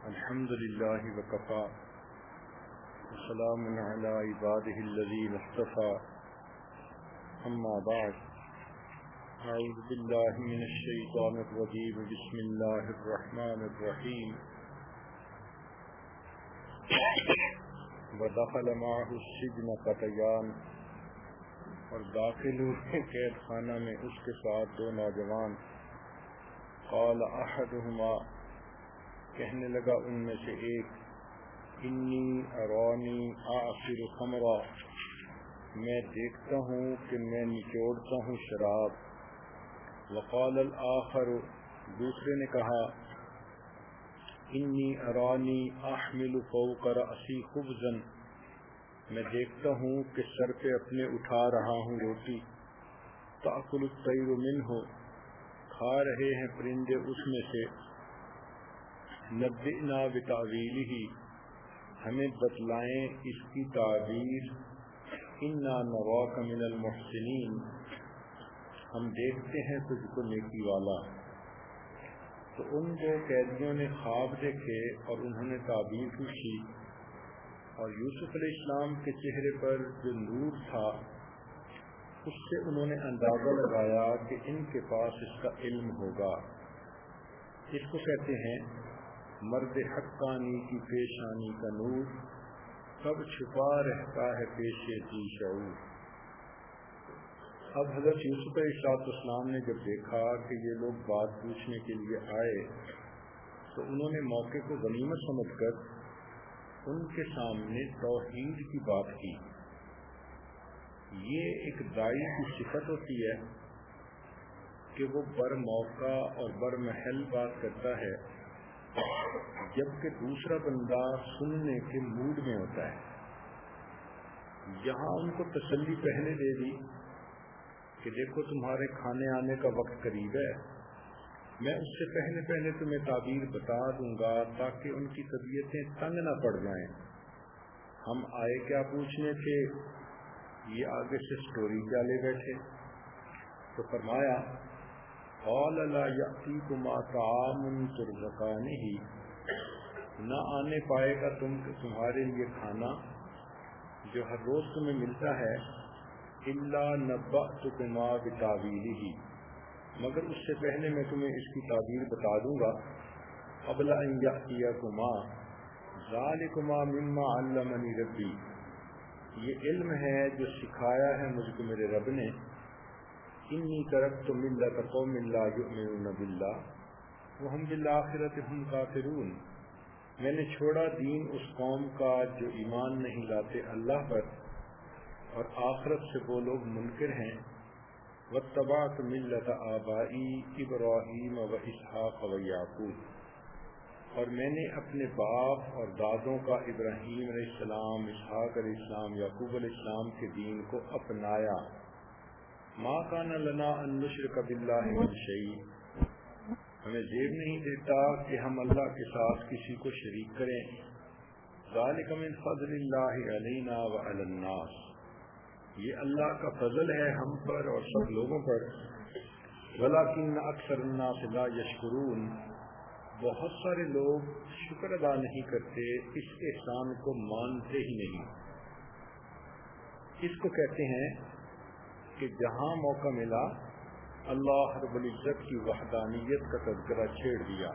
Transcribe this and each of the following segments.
الحمد لله وكفى وسلام على عباده الذين اصطفى أما بعد أعوذ بالله من الشيطان الرجيم بسم الله الرحمن الرحيم ودخل معه السجن فتيان اور داخل ہوئے قید خانہ میں اس کے ساتھ دو نوجوان قال احدهما کہنے لگا ان میں سے ایک انی ارانی اعصر خمرا میں دیکھتا ہوں کہ میں نچوڑتا ہوں شراب وقال الآخر دوسرے نے کہا انی ارانی احمل فوق رأسی خبزا میں دیکھتا ہوں کہ سر پہ اپنے اٹھا رہا ہوں روٹی تأکل الطیر منہ کھا رہے ہیں پرندے اس میں سے نبئنا بتاویلہ ہمیں بتلائیں اس کی تعبیر انا نراک من المحسنین ہم دیکھتے ہیں تجھ کو نیکی والا۔ تو ان دو قیدیوں نے خواب دیکھے اور انہوں نے تعبیر پوچھی اور یوسف علیہ السلام کے چہرے پر جو نور تھا اس سے انہوں نے اندازہ لگایا کہ ان کے پاس اس کا علم ہوگا۔ اس کو کہتے ہیں مرد حقانی کی پیشانی کا نور کب چھپا رہتا ہے پیشے ذی شعور۔ اب حضرت یوسف علیہ السلام نے جب دیکھا کہ یہ لوگ بات پوچھنے کے لیے آئے تو انہوں نے موقع کو غنیمت سمجھ کر ان کے سامنے توحید کی بات کی۔ یہ ایک داعی کی صفت ہوتی ہے کہ وہ بر موقع اور بر محل بات کرتا ہے جبکہ دوسرا بندہ سننے کے موڈ میں ہوتا ہے۔ یہاں ان کو تسلی پہلے دے دی کہ دیکھو تمہارے کھانے آنے کا وقت قریب ہے، میں اس سے پہلے تمہیں تعبیر بتا دوں گا تاکہ ان کی طبیعتیں تنگ نہ پڑ جائیں۔ ہم آئے کیا پوچھنے تھے، یہ آگے سے سٹوری چالے بیٹھے۔ تو فرمایا قال لا یأتیکما طعام ترزقانہ نہ آنے پائے گا تمہارے لیے کھانا جو ہر روز تمہیں ملتا ہے الا نبأتکما بتاویلہ مگر اس سے پہلے میں تمہیں اس کی تعبیر بتا دوں گا قبل ان یأتیکما ذالکما مما علمنی ربی یہ علم ہے جو سکھایا ہے مجھ کو میرے رب نے انی ترکت ملۃ قوم لا یؤمنون باللہ وہم بالآخرۃ ہم کافرون میں نے چھوڑا دین اس قوم کا جو ایمان نہیں لاتے اللہ پر اور آخرت سے وہ لوگ منکر ہیں واتبعت ملۃ آبائی ابراہیم و اسحاق و یعقوب اور میں نے اپنے باپ اور دادوں کا ابراہیم علیہ السلام اسحاق علیہ السلام یعقوب علیہ السلام کے دین کو اپنایا۔ ما کان لنا ان نشرک باللہ من شیء ہمیں زیب نہیں دیتا کہ ہم اللہ کے ساتھ کسی کو شریک کریں۔ ذالک من فضل اللہ علینا وعلی الناس یہ اللہ کا فضل ہے ہم پر اور سب لوگوں پر ولکن اکثر الناس لا یشکرون بہت سارے لوگ شکر ادا نہیں کرتے، اس احسان کو مانتے ہی نہیں۔ اس کو کہتے ہیں کہ جہاں موقع ملا اللہ رب العزت کی وحدانیت کا تذکرہ چھیڑ دیا،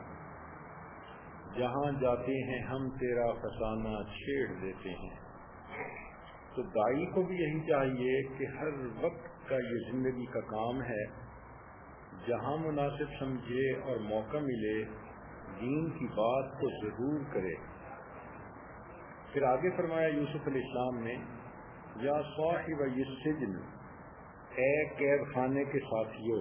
جہاں جاتے ہیں ہم تیرا فسانہ چھیڑ دیتے ہیں۔ تو داعی کو بھی یہی چاہیے کہ ہر وقت کا یہ زندگی کا کام ہے جہاں مناسب سمجھے اور موقع ملے دین کی بات کو ضرور کرے۔ پھر آگے فرمایا یوسف علیہ السلام نے یا صاحب السجن اے قید خانے کے ساتھیو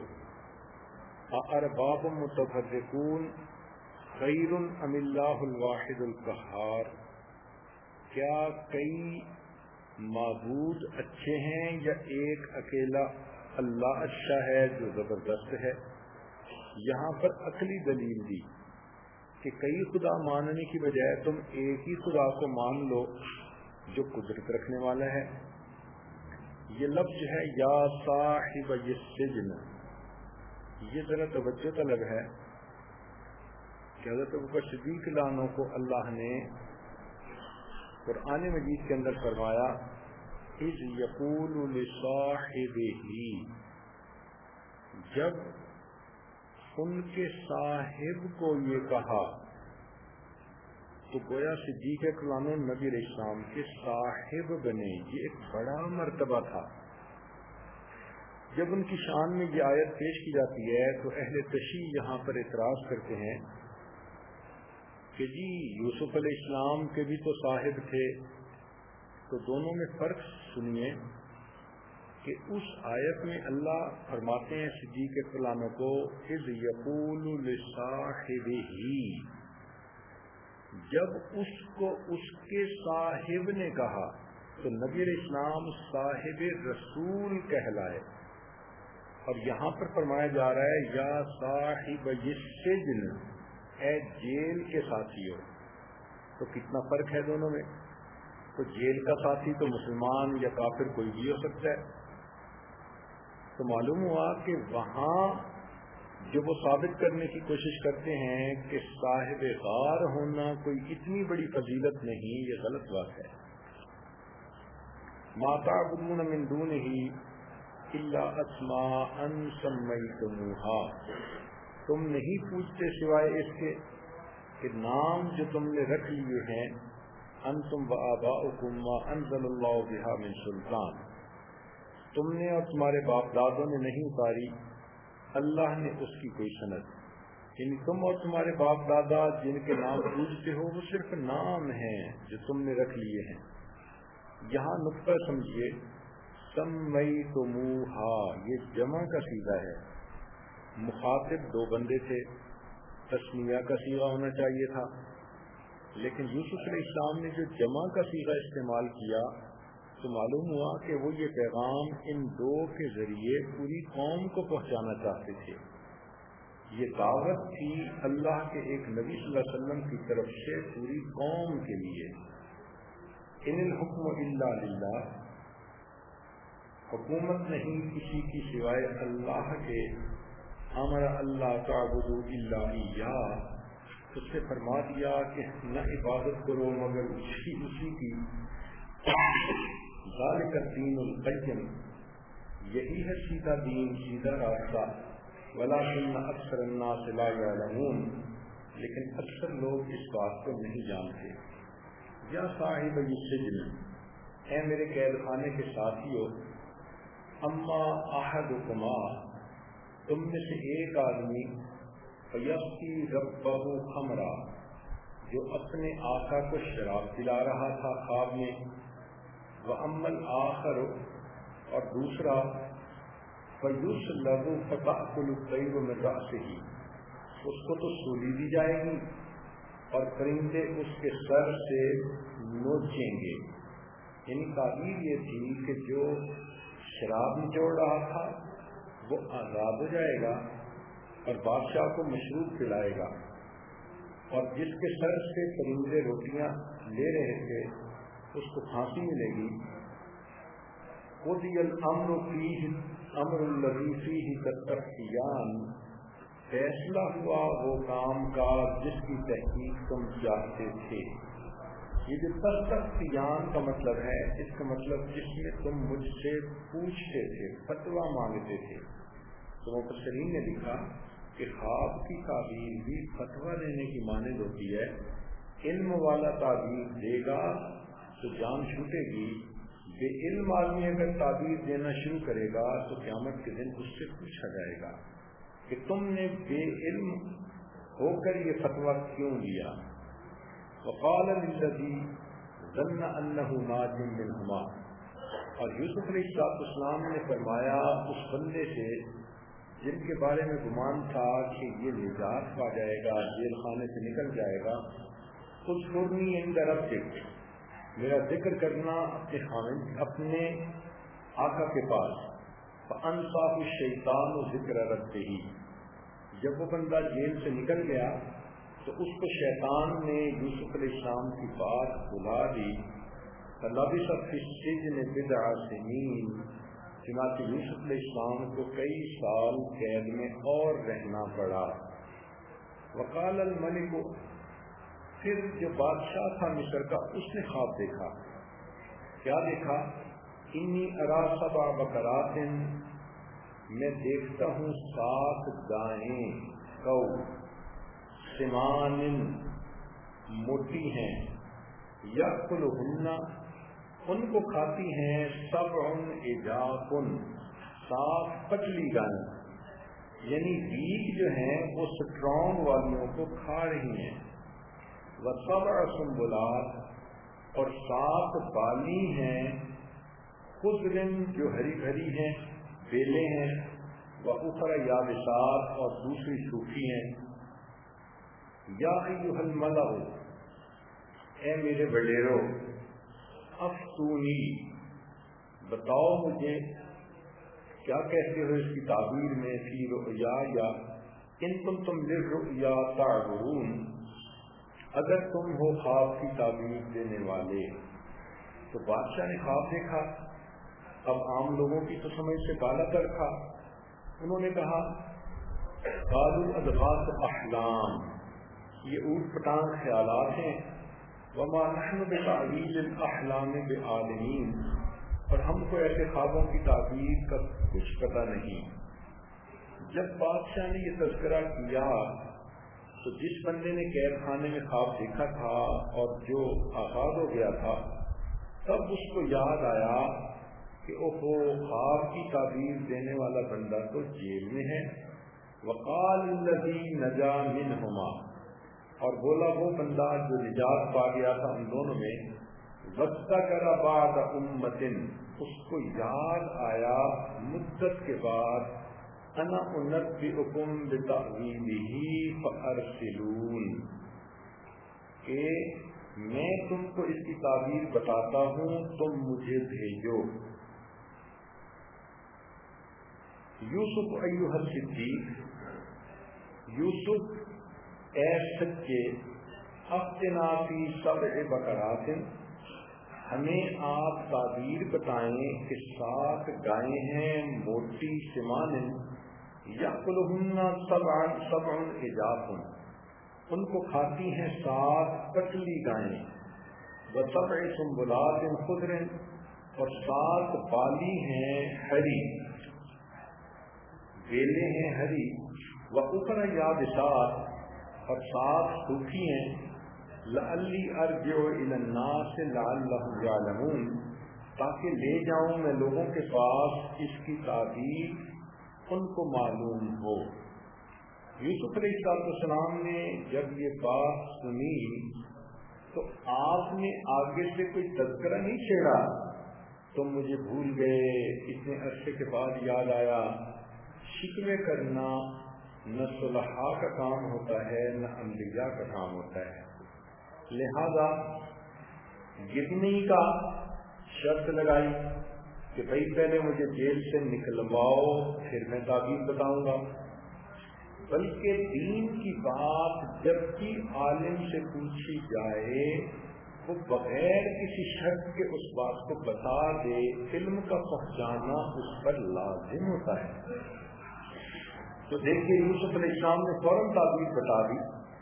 اارباب متفرقون خیر ام اللہ الواحد القہار کیا کئی معبود اچھے ہیں یا ایک اکیلا اللہ اچھا ہے جو زبردست ہے۔ یہاں پر عقلی دلیل دی کہ کئی خدا ماننے کی بجائے تم ایک ہی خدا کو مان لو جو قدرت رکھنے والا ہے۔ یہ لفظ ہے یا صاحب السجن، یہ ذرا توجہ طلب ہے کہ حضرت ابوبکر صدیق عنہ کو اللہ نے قرآن مجید کے اندر فرمایا اذ یقول لصاحبہ، جب ان کے صاحب کو یہ کہا، تو گویا صدیق اکرام نبی علیہ السلام کے صاحب بنے، یہ ایک بڑا مرتبہ تھا۔ جب ان کی شان میں یہ آیت پیش کی جاتی ہے تو اہل تشیع یہاں پر اعتراض کرتے ہیں کہ جی یوسف علیہ السلام کے بھی تو صاحب تھے، تو دونوں میں فرق سنیے کہ اس آیت میں اللہ فرماتے ہیں صدیق اکرام کو اذ یقول لصاحبہ، جب اس کو اس کے صاحب نے کہا تو نبی علیہ السلام صاحب رسول کہلائے، اور یہاں پر فرمایا جا رہا ہے یا صاحب السجن، اے جیل کے ساتھیو۔ تو کتنا فرق ہے دونوں میں؟ تو جیل کا ساتھی تو مسلمان یا کافر کوئی بھی ہو سکتا ہے۔ تو معلوم ہوا کہ وہاں جو وہ ثابت کرنے کی کوشش کرتے ہیں کہ صاحب غار ہونا کوئی اتنی بڑی فضیلت نہیں، یہ غلط بات ہے۔ ما تعبدون من دونہ الا اسماء سمیتموها، تم نہیں پوچھتے سوائے اس کے کہ نام جو تم نے رکھ لیے ہیں، انتم وآباؤکم ما انزل اللہ بہا من سلطان، تم نے اور تمہارے باپ دادوں نے نہیں اتاری اللہ نے اس کی کوئی سند، یعنی تم اور تمہارے باپ دادا جن کے نام پوجتے ہو وہ صرف نام ہیں جو تم نے رکھ لیے ہیں۔ یہاں نقطہ سمجھیے، سمیتموہا یہ جمع کا صیغہ ہے، مخاطب دو بندے تھے، تسمیہ کا صیغہ ہونا چاہیے تھا، لیکن یوسف علیہ السلام نے جو جمع کا صیغہ استعمال کیا تو معلوم ہوا کہ وہ یہ پیغام ان دو کے ذریعے پوری قوم کو پہنچانا چاہتے تھے۔ یہ دعوت تھی اللہ کے ایک نبی صلی اللہ علیہ وسلم کی طرف سے پوری قوم کے لیے۔ ان الحکم الا للہ، حکومت نہیں کسی کی سوائے اللہ کے، امر اللہ تعبدوا الا ایاہ، اس سے فرما دیا کہ نہ عبادت کرو مگر اسی کی، ذالک الدین القیم، یہی ہے سیدھا دین، سیدھا راستہ، ولکن اکثر الناس لا یعلمون، لیکن اکثر لوگ اس بات کو نہیں جانتے۔ یا صاحب السجن، اے میرے قید خانے کے ساتھیو، اما احدکما، تم میں سے ایک آدمی، فیسقی ربہ خمرا، جو اپنے آقا کو شراب پلا رہا تھا خواب میں، وَأَمَّا الْآخَرُ، اور دوسرا، فَيُسْلَبُ فَتَأْكُلُ الطَّيْرُ مِنْ رَأْسِهِ، اس کو تو سولی دی جائے گی اور پرندے اس کے سر سے نوچیں گے۔ یعنی تعبیر یہ تھی کہ جو شراب نچوڑ رہا تھا وہ آزاد ہو جائے گا اور بادشاہ کو مشروب پلائے گا، اور جس کے سر سے پرندے روٹیاں لے رہے تھے اس کو پھانسی ملے گی۔ قضی الامر فیہ امر الذی فیہ تستفتیان، فیصلہ ہوا وہ کام کاج جس کی تحقیق تم چاہتے تھے۔ یہ جو تستفتیان کا مطلب ہے، اس کا مطلب جس میں تم مجھ سے پوچھتے تھے، فتویٰ مانگتے تھے۔ تو مفسرین نے لکھا کہ خواب کی تعبیر بھی فتویٰ لینے کی مانند ہوتی ہے۔ علم والا تعبیر دے گا تو جان چھوٹے گی، بے علم آدمی اگر تعبیر دینا شروع کرے گا تو قیامت کے دن اس سے پوچھا جائے گا کہ تم نے بے علم ہو کر یہ فتویٰ کیوں لیا۔ وقال للذی ظن انہ ناج منہما، اور یوسف علیہ السلام نے فرمایا اس بندے سے جن کے بارے میں گمان تھا کہ یہ نجات پا جائے گا، جیل خانے سے نکل جائے گا، اذکرنی عند ربک، میرا ذکر کرنا اپنے خاوند اپنے آقا کے پاس، فانساہ الشیطان ذکر ربہ، جب وہ بندہ جیل سے نکل گیا تو اس کو شیطان نے یوسف علیہ السلام کی بات بھلا دی، فلبث فی السجن بضع سنین، چنانچہ یوسف علیہ السلام کو کئی سال قید میں اور رہنا پڑا۔ وقال الملک، پھر جو بادشاہ تھا مصر کا اس نے خواب دیکھا. کیا دیکھا؟ انی ارا سبع بقرات، میں دیکھتا ہوں 7 گائیں کو سمان موٹی ہیں، یأکلہن ان کو کھاتی ہیں 7 عجاف 7 پتلی گائیں، یعنی ویک جو ہیں وہ سٹرونگ والیوں کو کھا رہی ہیں. و7 سنبلات اور 7 بالی ہیں، خضر جو ہری بھری ہیں، بیلے ہیں، وأخر یابسات اور دوسری سوکھی ہیں. یا ایھا الملأ، اے میرے وڈیرو، افتونی بتاؤ مجھے کیا کہتے ہو اس کی تعبیر میں، فی رؤیا یا ان کنتم للرؤیا تعبرون، اگر تم ہو خواب کی تعبیر دینے والے. تو بادشاہ نے خواب دیکھا. اب عام لوگوں کی تو سمجھ سے بالا تر تھا. انہوں نے کہا قالوا اضغاث احلام، یہ اوٹ پٹانگ خیالات ہیں. وما نحن بتعویل الاحلام بعالمین، اور ہم کو ایسے خوابوں کی تعبیر کا کچھ پتہ نہیں. جب بادشاہ نے یہ تذکرہ کیا تو جس بندے نے قید خانے میں خواب دیکھا تھا اور جو آزاد ہو گیا تھا، تب اس کو یاد آیا کہ اوہو، خواب کی تعبیر دینے والا بندہ تو جیل میں ہے. وقال الذی نجا منہما، اور بولا وہ بندہ جو نجات پا گیا تھا ان دونوں میں، وذکر بعد امۃ، اس کو یاد آیا مدت کے بعد، انا انبئکم بتأویلہ فارسلون، کہ میں تم کو اس کی تعبیر بتاتا ہوں، تم مجھے بھیجو. یوسف ایھا الصدیق، یوسف اے سچے، افتنا فی 7 بقرات، ہمیں آپ تعبیر بتائیں کہ 7 گائیں ہیں موٹی سمان، یأکلہن 7 عجاف، ان کو کھاتی ہیں 7 پتلی گائیں. و7 سنبلات خضر، اور 7 بالی ہیں ہری، بیلے ہیں ہری. وأخر یابسات، اور 7 سوکھی ہیں. لعلی ارجع الی الناس لعلہم یعلمون، تاکہ لے جاؤں میں لوگوں کے پاس اس کی تعبیر ان کو معلوم ہو. یوسف علیہ السلام نے جب یہ بات سنی تو آپ نے آگے سے کوئی تذکرہ نہیں چھیڑا، تم مجھے بھول گئے، اتنے عرصے کے بعد یاد آیا. شکوے کرنا نہ صلحاء کا کام ہوتا ہے نہ انبیاء کا کام ہوتا ہے. لہذا گرنی کا شرط لگائی کہ بھائی پہلے مجھے جیل سے نکلواؤ پھر میں تعبیر بتاؤں گا. بلکہ دین کی بات جب بھی عالم سے پوچھی جائے وہ بغیر کسی شرط کے اس بات کو بتا دے، علم کا پہنچانا اس پر لازم ہوتا ہے. تو دیکھیے یوسف علیہ السلام نے فوراً تعبیر بتا دی.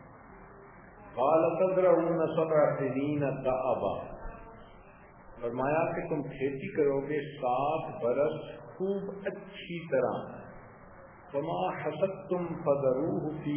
قال تزرعون 7 سنین دأبا، فرمایا کہ تم کھیتی کرو گے 7 برس خوب اچھی طرح. فما حصدتم فذروه في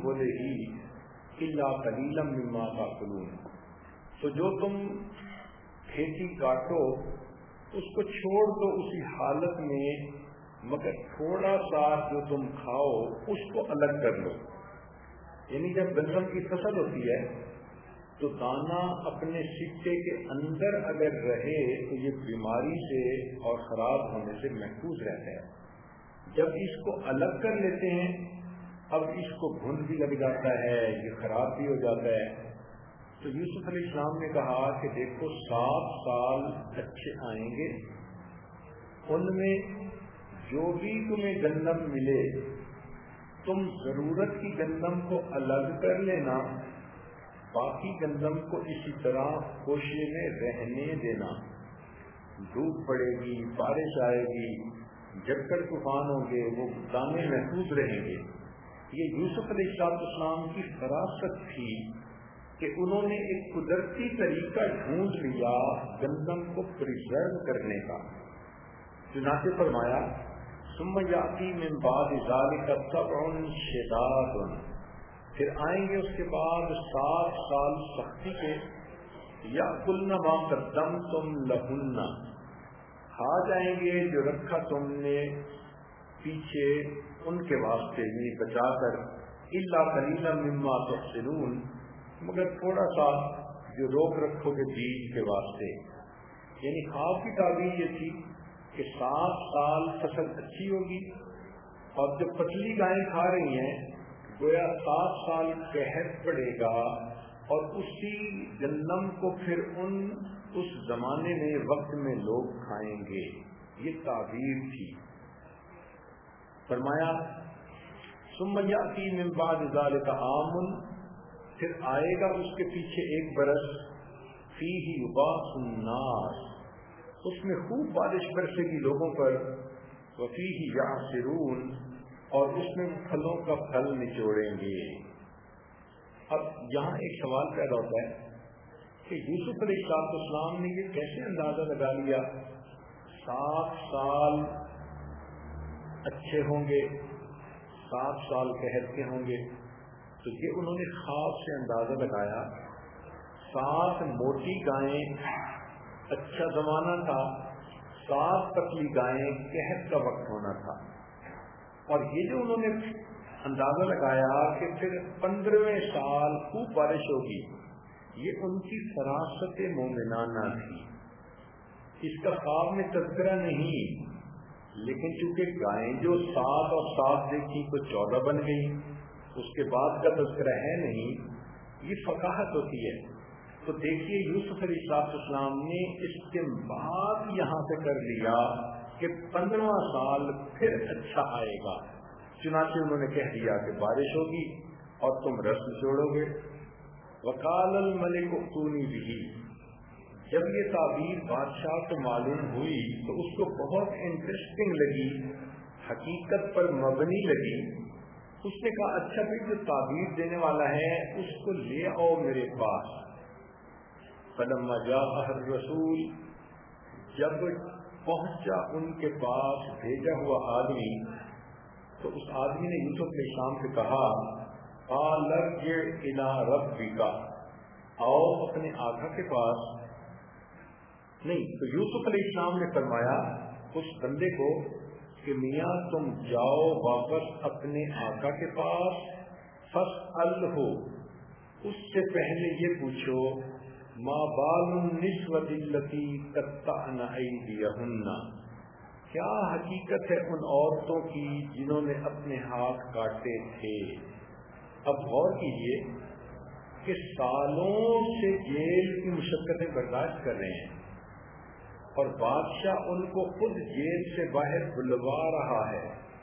سنبله الا قليلا مما تأكلون، تو جو تم کھیتی کاٹو اس کو چھوڑ دو اسی حالت میں، مگر تھوڑا سا جو تم کھاؤ اس کو الگ کر لو. یعنی جب گندم کی فصل ہوتی ہے تو دانہ اپنے سکے کے اندر اگر رہے تو یہ بیماری سے اور خراب ہونے سے محفوظ رہتا ہے. جب اس کو الگ کر لیتے ہیں اب اس کو گھن بھی لگ جاتا ہے، یہ خراب بھی ہو جاتا ہے. تو یوسف علیہ السلام نے کہا کہ دیکھو 7 سال اچھے آئیں گے، ان میں جو بھی تمہیں گندم ملے تم ضرورت کی گندم کو الگ کر لینا، باقی گندم کو اسی طرح خوشے میں رہنے دینا. دھوپ پڑے گی، بارش آئے گی، جھکڑ طوفان ہوں گے، وہ دانے محفوظ رہیں گے. یہ یوسف علیہ السلام کی فراست تھی کہ انہوں نے ایک قدرتی طریقہ ڈھونڈ لیا گندم کو پریزرو کرنے کا. چنانچہ فرمایا ثم یاتی من بعد ذلک سبع شداد، پھر آئیں گے اس کے بعد 7 سال سختی کے، یأکلن ما قدمتم لہن، کھا جائیں گے جو رکھا تم نے پیچھے ان کے واسطے، یعنی بچا کر، الا قلیلا مما تحصنون، مگر تھوڑا سا جو روک رکھو گے بیج کے واسطے. یعنی خواب کی تعبیر یہ تھی کہ 7 سال فصل اچھی ہوگی، اور جب پتلی گائیں کھا رہی ہیں گویا 7 سال قحط پڑے گا، اور اسی گندم کو پھر اس زمانے میں وقت میں لوگ کھائیں گے. یہ تعبیر تھی. فرمایا ثم یأتی من بعد ذلک عام، پھر آئے گا اس کے پیچھے 1 برس، فیہ یغاث الناس، اس میں خوب بارش برسے گی لوگوں پر، وفیہ یعصرون، اور اس میں پھلوں کا پھل نچوڑیں گے. اب یہاں ایک سوال پیدا ہوتا ہے کہ یوسف علیہ السلام نے یہ کیسے اندازہ لگا لیا 7 سال اچھے ہوں گے، 7 سال قحط کے ہوں گے؟ تو یہ انہوں نے خواب سے اندازہ لگایا. 7 موٹی گائیں اچھا زمانہ تھا، 7 پتلی گائیں قحط کا وقت ہونا تھا. اور یہ جو انہوں نے اندازہ لگایا کہ پھر 15ویں سال خوب بارش ہوگی، یہ ان کی فراست مومنانہ تھی. اس کا خواب میں تذکرہ نہیں، لیکن چونکہ گائیں جو 7 اور 7 دیکھی تو 14 بن گئی، اس کے بعد کا تذکرہ ہے نہیں، یہ فقاہت ہوتی ہے. تو دیکھیے یوسف علیہ السلام نے استنباط یہاں سے کر لیا کہ 15واں سال پھر اچھا آئے گا. چنانچہ انہوں نے کہہ دیا کہ بارش ہوگی اور تم رس نچوڑو گے. وقال الملک ائتونی بہ، جب یہ تعبیر بادشاہ کو معلوم ہوئی تو اس کو بہت انٹرسٹنگ لگی، حقیقت پر مبنی لگی. اس نے کہا اچھا پھر جو تعبیر دینے والا ہے اس کو لے آؤ میرے پاس. فلما جاء الرسول، جب پہنچا ان کے پاس بھیجا ہوا آدمی، تو اس آدمی نے یوسف علیہ السلام سے کہا قال ارجع الی ربک، آؤ اپنے آقا کے پاس. نہیں تو یوسف علیہ السلام نے فرمایا اس بندے کو کہ میاں تم جاؤ واپس اپنے آقا کے پاس، فاسألہ، اس سے پہلے یہ پوچھو ما بال النسوۃ اللتی قطعن ایدیہن، کیا حقیقت ہے ان عورتوں کی جنہوں نے اپنے ہاتھ کاٹے تھے. اب غور کیجیے کہ سالوں سے جیل کی مشقتیں برداشت کر رہے ہیں اور بادشاہ ان کو خود جیل سے باہر بلوا رہا ہے.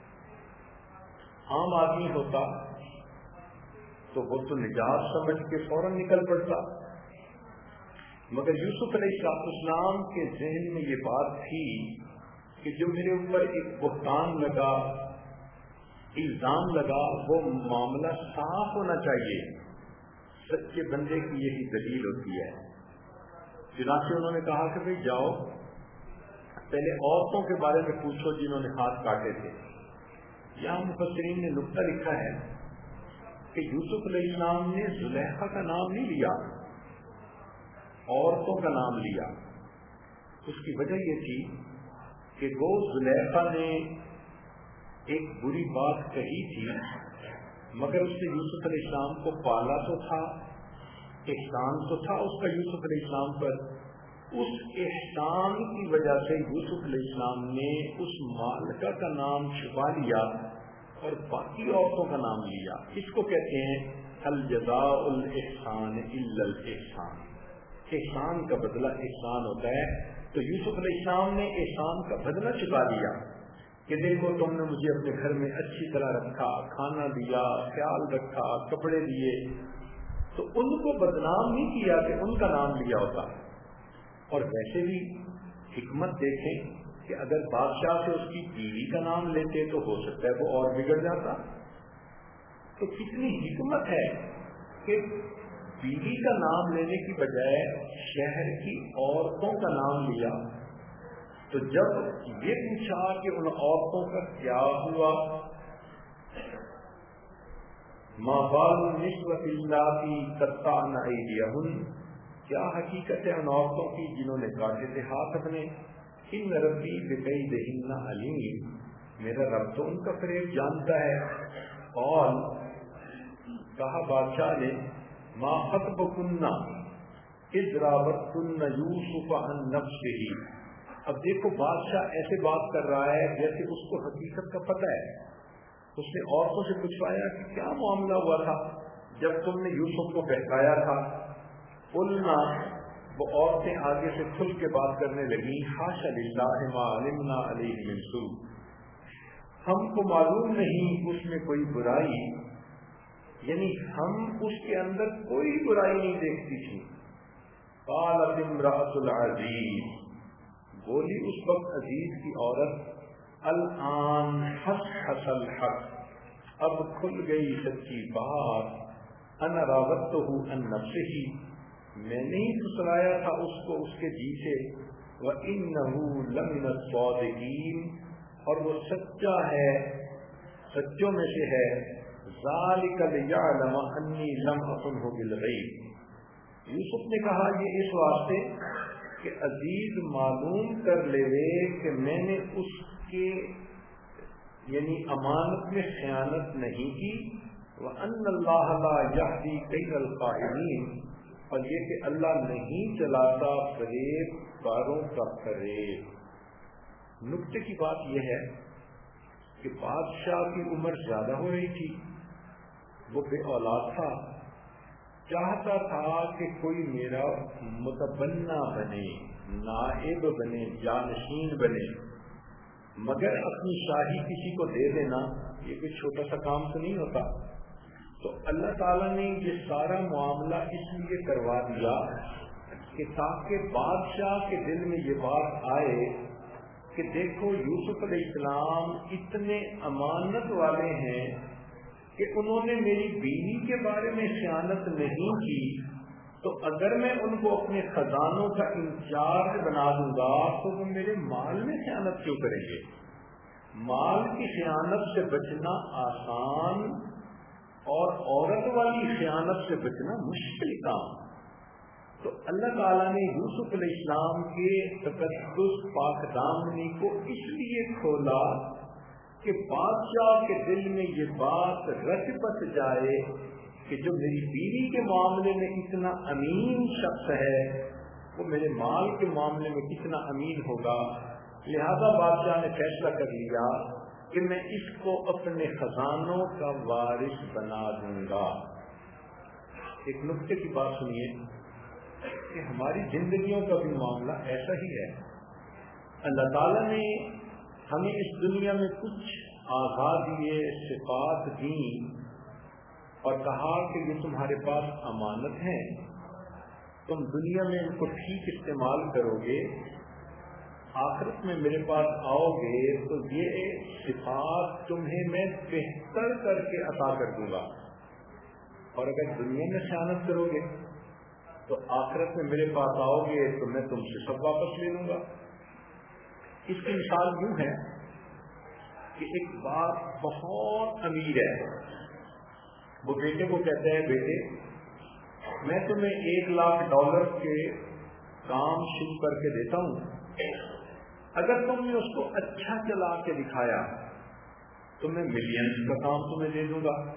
عام آدمی ہوتا تو وہ تو نجات سمجھ کے فوراً نکل پڑتا، مگر یوسف علیہ السلام کے ذہن میں یہ بات تھی کہ جو میرے اوپر ایک بہتان لگا، الزام لگا، وہ معاملہ صاف ہونا چاہیے. سچے بندے کی یہی دلیل ہوتی ہے. چنانچہ انہوں نے کہا کہ بھئی جاؤ پہلے عورتوں کے بارے میں پوچھو جنہوں نے ہاتھ کاٹے تھے. یہاں مفسرین نے نقطہ لکھا ہے کہ یوسف علیہ السلام نے زلیخا کا نام نہیں لیا، عورتوں کا نام لیا. اس کی وجہ یہ تھی کہ وہ زلیخا نے ایک بری بات کہی تھی، مگر اس نے یوسف علیہ السلام کو پالا تو تھا، احسان تو تھا اس کا یوسف علیہ السلام پر. اس احسان کی وجہ سے یوسف علیہ السلام نے اس مالکہ کا نام چھپا لیا اور باقی عورتوں کا نام لیا. اس کو کہتے ہیں الجزاء الاحسان الا الاحسان، احسان کا بدلہ احسان ہوتا ہے. تو یوسف علیہ السلام نے احسان کا بدلہ چکا دیا کہ دیکھو تم نے مجھے اپنے گھر میں اچھی طرح رکھا، کھانا دیا، خیال رکھا، کپڑے دیے. تو ان کو بدنام نہیں کیا کہ ان کا نام لیا ہوتا. اور ویسے بھی حکمت دیکھیں کہ اگر بادشاہ سے اس کی بیوی کا نام لیتے تو ہو سکتا ہے وہ اور بگڑ جاتا. تو کتنی حکمت ہے کہ بیوی کا نام لینے کی بجائے شہر کی عورتوں کا نام لیا. تو جب یہ پوچھا کہ ان عورتوں کا کیا ہوا، ما بال النسوۃ اللاتی قطعن ایدیہن، کیا حقیقت ہے ان عورتوں کی جنہوں نے کاٹے تھے ہاتھ اپنے. ان ربی بکیدہن علیم، میرا رب تو ان کا فریب جانتا ہے. اور کہا بادشاہ نے ما خطبکن اذ راوتن یوسف عن نفسہ. اب دیکھو بادشاہ ایسے بات کر رہا ہے جیسے اس کو حقیقت کا پتہ ہے. اس نے عورتوں سے پوچھوایا کہ کیا معاملہ ہوا تھا جب تم نے یوسف کو بہکایا تھا. قلنا، وہ عورتیں آگے سے کھل کے بات کرنے لگیں، حاشا للہ ما علمنا علیہ من سوء، ہم کو معلوم نہیں اس میں کوئی برائی، یعنی ہم اس کے اندر کوئی برائی نہیں دیکھتی تھی. قالت امرأۃ العزیز، بولی اس وقت عزیز کی عورت، الآن حصحص الحق، اب کھل گئی سچی بات. انا راودتہ عن نفسہ، میں نے ہی پھسلایا تھا اس کو اس کے جی سے. وإنہ لمن الصادقین، اور وہ سچا ہے، سچوں میں سے ہے. ذالک لیعلم انی لم اخنہ بالغیب، یوسف نے کہا یہ اس واسطے کہ عزیز معلوم کر لے کہ میں نے اس کے یعنی امانت میں خیانت نہیں کی. وَأَنَّ اللَّهَ لَا يَهْدِي كَيْدَ الْخَائِنِينَ، اور یہ کہ اللہ نہیں چلاتا فریب کاروں کا فریب. نکتے کی بات یہ ہے کہ بادشاہ کی عمر زیادہ ہو رہی تھی، وہ بے اولاد تھا، چاہتا تھا کہ کوئی میرا متبنہ بنے، نائب بنے، جانشین بنے. مگر اپنی شاہی کسی کو دے دینا یہ کوئی چھوٹا سا کام تو نہیں ہوتا. تو اللہ تعالیٰ نے یہ سارا معاملہ اس لیے کروا دیا کہ تاکہ بادشاہ کے دل میں یہ بات آئے کہ دیکھو یوسف علیہ السلام اتنے امانت والے ہیں کہ انہوں نے میری بیوی کے بارے میں خیانت نہیں کی، تو اگر میں ان کو اپنے خزانوں کا انچارج بنا دوں گا تو وہ میرے مال میں خیانت کیوں کریں گے. مال کی خیانت سے بچنا آسان اور عورت والی خیانت سے بچنا مشکل کام. تو اللہ تعالیٰ نے یوسف علیہ السلام کے تقدس پاک دامنی کو اس لیے کھولا کہ بادشاہ کے دل میں یہ بات رچ بس جائے کہ جو میری بیوی کے معاملے میں اتنا امین شخص ہے وہ میرے مال کے معاملے میں کتنا امین ہوگا. لہذا بادشاہ نے فیصلہ کر لیا کہ میں اس کو اپنے خزانوں کا وارث بنا دوں گا. ایک نکتے کی بات سنیے کہ ہماری زندگیوں کا بھی معاملہ ایسا ہی ہے. اللہ تعالیٰ نے ہمیں اس دنیا میں کچھ آزادی صفات دیں اور کہا کہ یہ تمہارے پاس امانت ہے، تم دنیا میں ان کو ٹھیک استعمال کرو گے، آخرت میں میرے پاس آؤ گے تو یہ صفات تمہیں میں بہتر کر کے عطا کر دوں گا. اور اگر دنیا میں خیانت کرو گے تو آخرت میں میرے پاس آؤ گے تو میں تم سے سب واپس لے لوں گا. اس کی مثال یوں ہے کہ ایک باپ بہت امیر ہے، وہ بیٹے کو کہتا ہے بیٹے میں تمہیں $1,00,000 کے کام شروع کر کے دیتا ہوں، اگر تم نے اس کو اچھا چلا کے دکھایا تو میں ملینز کا کام تمہیں دے دوں گا،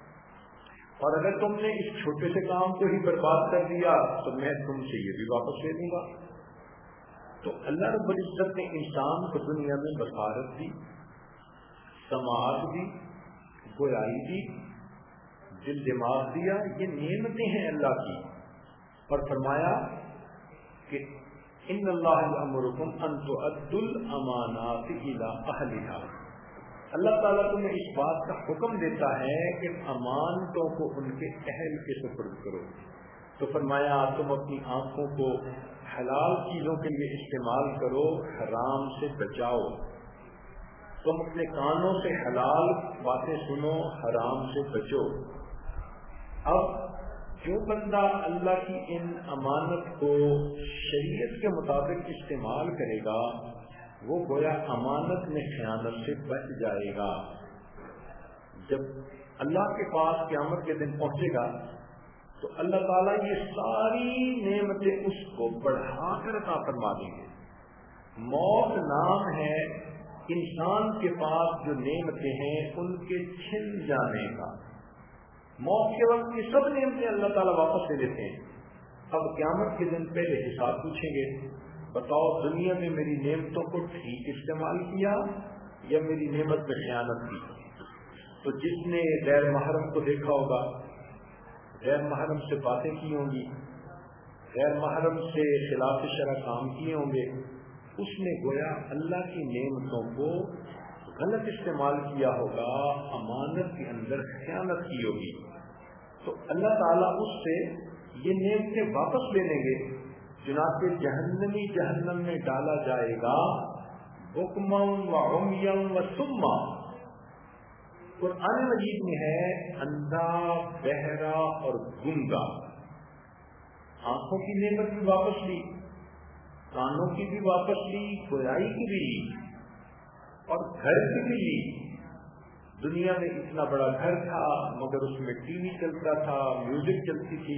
اور اگر تم نے اس چھوٹے سے کام کو ہی برباد کر دیا تو میں تم سے یہ بھی واپس لے دوں گا. تو اللہ رب العزت نے انسان کو دنیا میں بصارت دی، سماعت دی، گویائی دی، دل دماغ دیا، یہ نعمتیں ہیں اللہ کی. اور فرمایا کہ ان اللہ یأمرکم ان تؤدوا الامانات الی اہلھا، اللہ تعالیٰ تمہیں اس بات کا حکم دیتا ہے کہ امانتوں کو ان کے اہل کے سپرد کرو. تو فرمایا تم اپنی آنکھوں کو حلال چیزوں کے لیے استعمال کرو، حرام سے بچاؤ. تم اپنے کانوں سے حلال باتیں سنو، حرام سے بچو۔ اب جو بندہ اللہ کی ان امانت کو شریعت کے مطابق استعمال کرے گا وہ گویا امانت میں خیانت سے بچ جائے گا۔ جب اللہ کے پاس قیامت کے دن پہنچے گا تو اللہ تعالیٰ یہ ساری نعمتیں اس کو بڑھا کر عطا فرما دیں گے۔ موت نام ہے انسان کے پاس جو نعمتیں ہیں ان کے چھن جانے کا۔ موت کے وقت یہ سب نعمتیں اللہ تعالیٰ واپس لے لیتے ہیں۔ اب قیامت کے دن پہلے حساب پوچھیں گے، بتاؤ دنیا میں میری نعمتوں کو ٹھیک استعمال کیا یا میری نعمت میں خیانت کی؟ تو جس نے غیر محرم کو دیکھا ہوگا، غیر محرم سے باتیں کی ہوں گی، غیر محرم سے خلاف شرع کام کیے ہوں گے، اس نے گویا اللہ کی نعمتوں کو غلط استعمال کیا ہوگا، امانت کے اندر خیانت کی ہوگی۔ تو اللہ تعالیٰ اس سے یہ نعمتیں واپس لے لیں گے، چنانچہ جہنمی جہنم میں ڈالا جائے گا، بکمم و عمیم و سما۔ قرآن مجید میں ہے اندھا، بہرا اور گنگا۔ آنکھوں کی نعمت بھی واپس لی، کانوں کی بھی واپس لی، گویائی کی بھی لی، اور گھر کی بھی لی۔ دنیا میں اتنا بڑا گھر تھا مگر اس میں ٹی وی چلتا تھا، میوزک چلتی تھی۔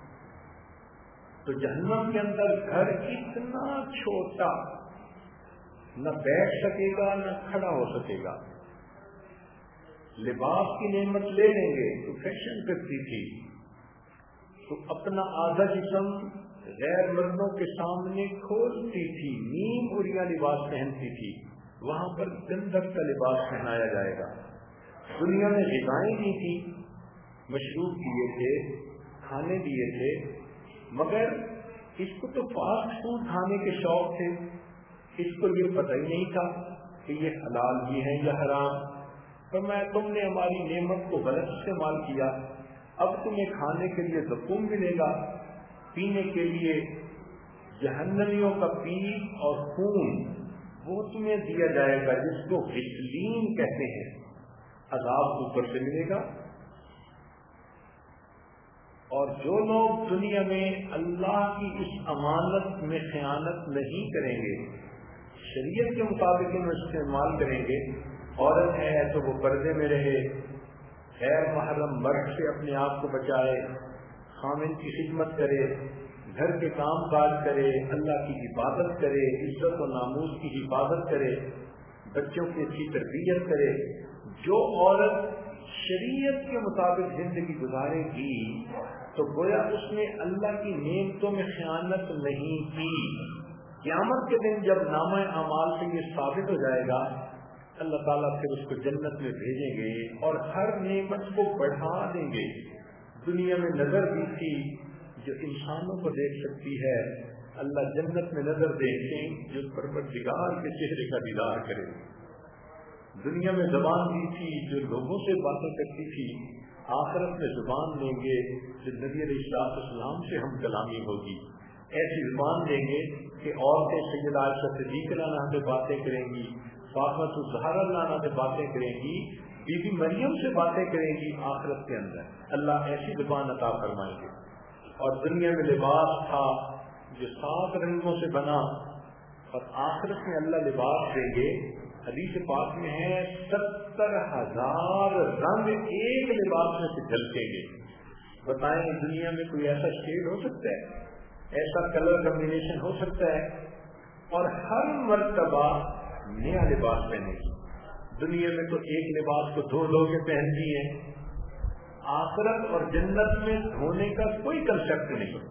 تو جہنم کے اندر گھر اتنا چھوٹا، نہ بیٹھ سکے گا نہ کھڑا ہو سکے گا۔ لباس کی نعمت لے لیں گے تو فیشن کرتی تھی، تو اپنا آدھا جسم غیر مردوں کے سامنے کھولتی تھی، نیم اڑیا لباس پہنتی تھی، وہاں پر گندک کا لباس پہنایا جائے گا۔ دنیا میں غذائیں دی تھی، مشروب دیے تھے، کھانے دیے تھے، مگر اس کو تو فاسٹ فوڈ کھانے کے شوق تھے، اس کو یہ پتہ ہی نہیں تھا کہ یہ حلال بھی ہے یا حرام۔ فرمایا تم نے ہماری نعمت کو غلط استعمال کیا، اب تمہیں کھانے کے لیے زقوم ملے گا، پینے کے لیے جہنمیوں کا پیپ اور خون وہ تمہیں دیا جائے گا، جس کو غسلین کہتے ہیں، عذاب اوپر سے ملے گا۔ اور جو لوگ دنیا میں اللہ کی اس امانت میں خیانت نہیں کریں گے، شریعت کے مطابق ان استعمال کریں گے، عورت ہے تو وہ پردے میں رہے، غیر محرم مرد سے اپنے آپ کو بچائے، خامن کی خدمت کرے، گھر کے کام کاج کرے، اللہ کی عبادت کرے، عزت و ناموس کی حفاظت کرے، بچوں کی اچھی تربیت کرے۔ جو عورت شریعت کے مطابق زندگی گزارے گی تو گویا اس نے اللہ کی نعمتوں میں خیانت نہیں کی۔ قیامت کے دن جب نامہ اعمال سے یہ ثابت ہو جائے گا، اللہ تعالیٰ پھر اس کو جنت میں بھیجیں گے اور ہر نعمت کو بڑھا دیں گے۔ دنیا میں نظر بھی تھی جو انسانوں کو دیکھ سکتی ہے، اللہ جنت میں نظر دیکھیں جو پروردگار کے چہرے کا دیدار کرے۔ دنیا میں زبان بھی تھی جو لوگوں سے باتیں کرتی تھی، آخرت میں زبان دیں گے جو نبی علیہ السلام سے ہم کلامی ہوگی۔ ایسی زبان دیں گے کہ عورتیں سیدہ عائشہ صدیقہ عنہا سے باتیں کریں گی، فاطمہ الزہرا عنہا سے باتیں کریں گی، بی بی مریم سے باتیں کریں گی آخرت کے اندر۔ اللہ ایسی زبان عطا فرمائیں گے۔ اور دنیا میں لباس تھا جو 7 رنگوں سے بنا، اور آخرت میں اللہ لباس دیں گے، حدیث پاک میں ہے 70,000 رنگ ایک لباس میں سے جھلکیں گے۔ بتائیں دنیا میں کوئی ایسا شیڈ ہو سکتا ہے، ایسا کلر کمبینیشن ہو سکتا ہے؟ اور ہر مرتبہ نیا لباس پہنے گی۔ دنیا میں تو ایک لباس کو 2 دھو کے پہنتی ہیں، آخرت اور جنت میں دھونے کا کوئی کنسپٹ نہیں۔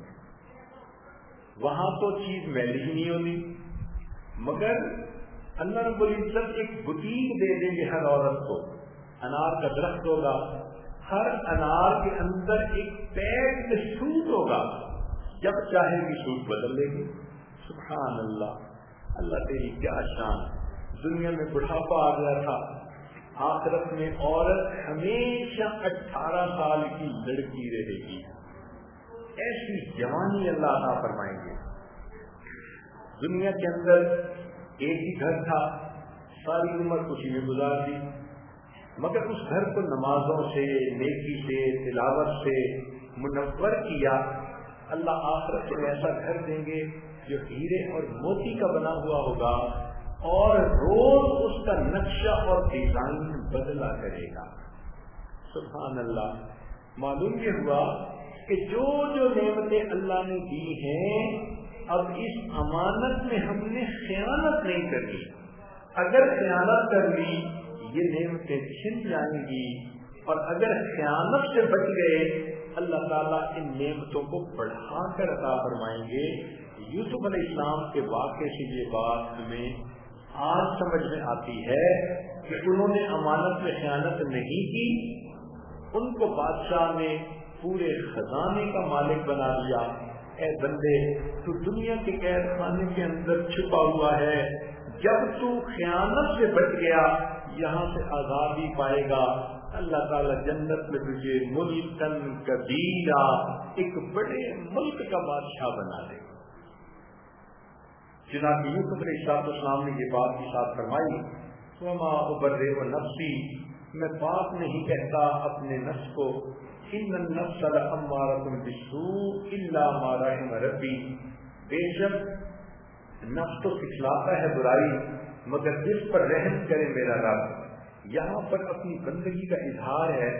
وہاں تو چیز میلی ہی نہیں ہونی، مگر اللہ رب العزت ایک بوتیک دے دیں گے ہر عورت کو۔ انار کا درخت ہوگا، ہر انار کے اندر ایک پیکڈ سوٹ ہوگا، جب چاہے گی سوٹ بدل لے گی۔ سبحان اللہ، اللہ تیری کیا شان۔ دنیا میں بڑھاپا آ گیا تھا، آخرت میں عورت ہمیشہ 18 سال کی لڑکی رہے گی۔ ایسی جوانی اللہ عطا فرمائیں گے۔ دنیا کے اندر ایک ہی گھر تھا، ساری عمر خوشی میں گزار دی، مگر اس گھر کو نمازوں سے، نیکی سے، تلاوت سے منور کیا۔ اللہ آخرت میں ایسا گھر دیں گے جو ہیرے اور موتی کا بنا ہوا ہوگا، اور روز اس کا نقشہ اور ڈیزائن بدلا کرے گا۔ سبحان اللہ۔ معلوم یہ ہوا کہ جو نعمتیں اللہ نے دی ہیں، اب اس امانت میں ہم نے خیانت نہیں کرنی۔ اگر خیانت کر لی یہ نعمتیں چھن جائیں گی، اور اگر خیانت سے بچ گئے اللہ تعالیٰ ان نعمتوں کو بڑھا کر عطا فرمائیں گے۔ یوسف علیہ السلام کے واقعے سے یہ بات ہمیں آج سمجھ میں آتی ہے کہ انہوں نے امانت میں خیانت نہیں کی، ان کو بادشاہ نے پورے خزانے کا مالک بنا دیا۔ اے بندے، تو دنیا کے قید خانے کے اندر چھپا ہوا ہے، جب تو خیانت سے بچ گیا یہاں سے آزادی پائے گا، اللہ تعالیٰ جنت میں تجھے ملکن کبیرہ، ایک بڑے ملک کا بادشاہ بنا دے۔ جناب یوسف علیہ السلام نے یہ بات کی ساتھ فرمائی، وما ابرئ نفسی، میں پاک نہیں کہتا اپنے نفس کو، ان النفس لامارۃ بالسوء الا ما رحم ربی، بے شک نفس تو سکھلاتا ہے برائی مگر جس پر رحم کرے میرا رب۔ یہاں پر اپنی بندگی کا اظہار ہے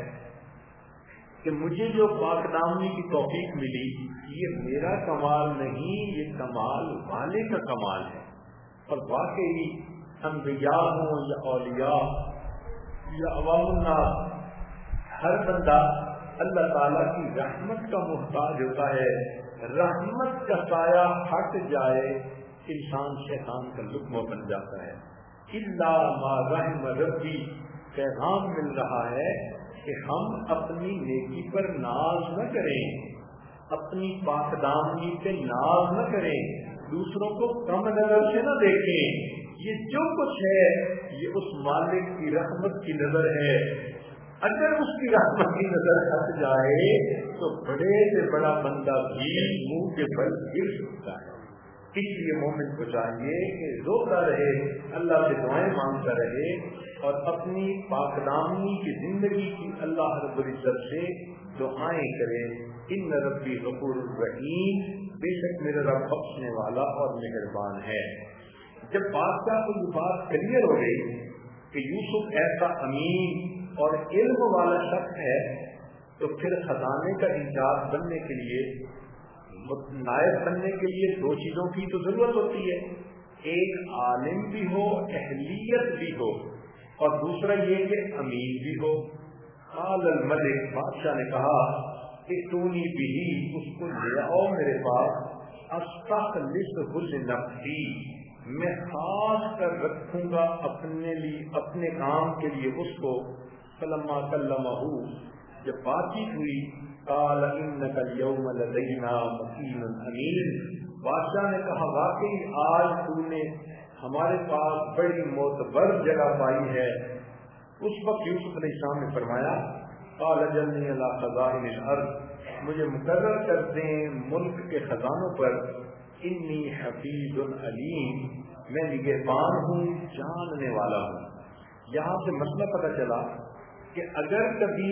کہ مجھے جو پاک دامنی کی توفیق ملی یہ میرا کمال نہیں، یہ کمال والے کا کمال ہے۔ اور واقعی انبیاء ہوں یا اولیاء یا عوام الناس، ہر بندہ اللہ تعالیٰ کی رحمت کا محتاج ہوتا ہے۔ رحمت کا سایہ ہٹ جائے انسان شیطان کا لقمہ بن جاتا ہے۔ الا ما رحم ربی، پیغام مل رہا ہے کہ ہم اپنی نیکی پر ناز نہ کریں، اپنی پاک دامنی پہ ناز نہ کریں، دوسروں کو کم نظر سے نہ دیکھیں۔ یہ جو کچھ ہے یہ اس مالک کی رحمت کی نظر ہے، اگر اس کی رحمت کی نظر ہٹ جائے تو بڑے سے بڑا بندہ بھی منہ کے بل گر سکتا ہے۔ اس لیے مومن کو چاہیے کہ روتا رہے، اللہ سے دعائیں مانگتا رہے، اور اپنی پاک دامنی کی زندگی کی اللہ رب العزت سے دعائیں کرے۔ ان ربی غفور الرحیم، بے شک میرا رب بخشنے والا اور مہربان ہے۔ جب بادشاہ کو یہ بات کلیئر ہو گئی کہ یوسف ایسا امین اور علم والا شخص ہے، تو پھر خزانے کا انچارج بننے کے لیے، نائب بننے کے لیے دو چیزوں کی تو ضرورت ہوتی ہے، ایک عالم بھی ہو، اہلیت بھی ہو، اور دوسرا یہ کہ امین بھی ہو۔ قال الملک، بادشاہ نے کہا کہ اتونی بھی، اس کو لے آؤ میرے پاس، استخلصہ لنفسی، میں خاص کر رکھوں گا اپنے لیے، اپنے کام کے لیے اس کو۔ فلما کلمہ، جب بات چیت ہوئی، قال انک اليوم لدینا مکین امین، بادشاہ نے کہا واقعی آج تو نے ہمارے پاس بڑی معتبر جگہ پائی ہے۔ اس وقت یوسف علیہ السلام نے فرمایا، قال اجلنی علی خزائن الارض، مجھے مقرر کر دیں ملک کے خزانوں پر، انی حفیظ علیم، میں نگہبان ہوں، جاننے والا ہوں۔ یہاں سے مسئلہ پتہ چلا کہ اگر کبھی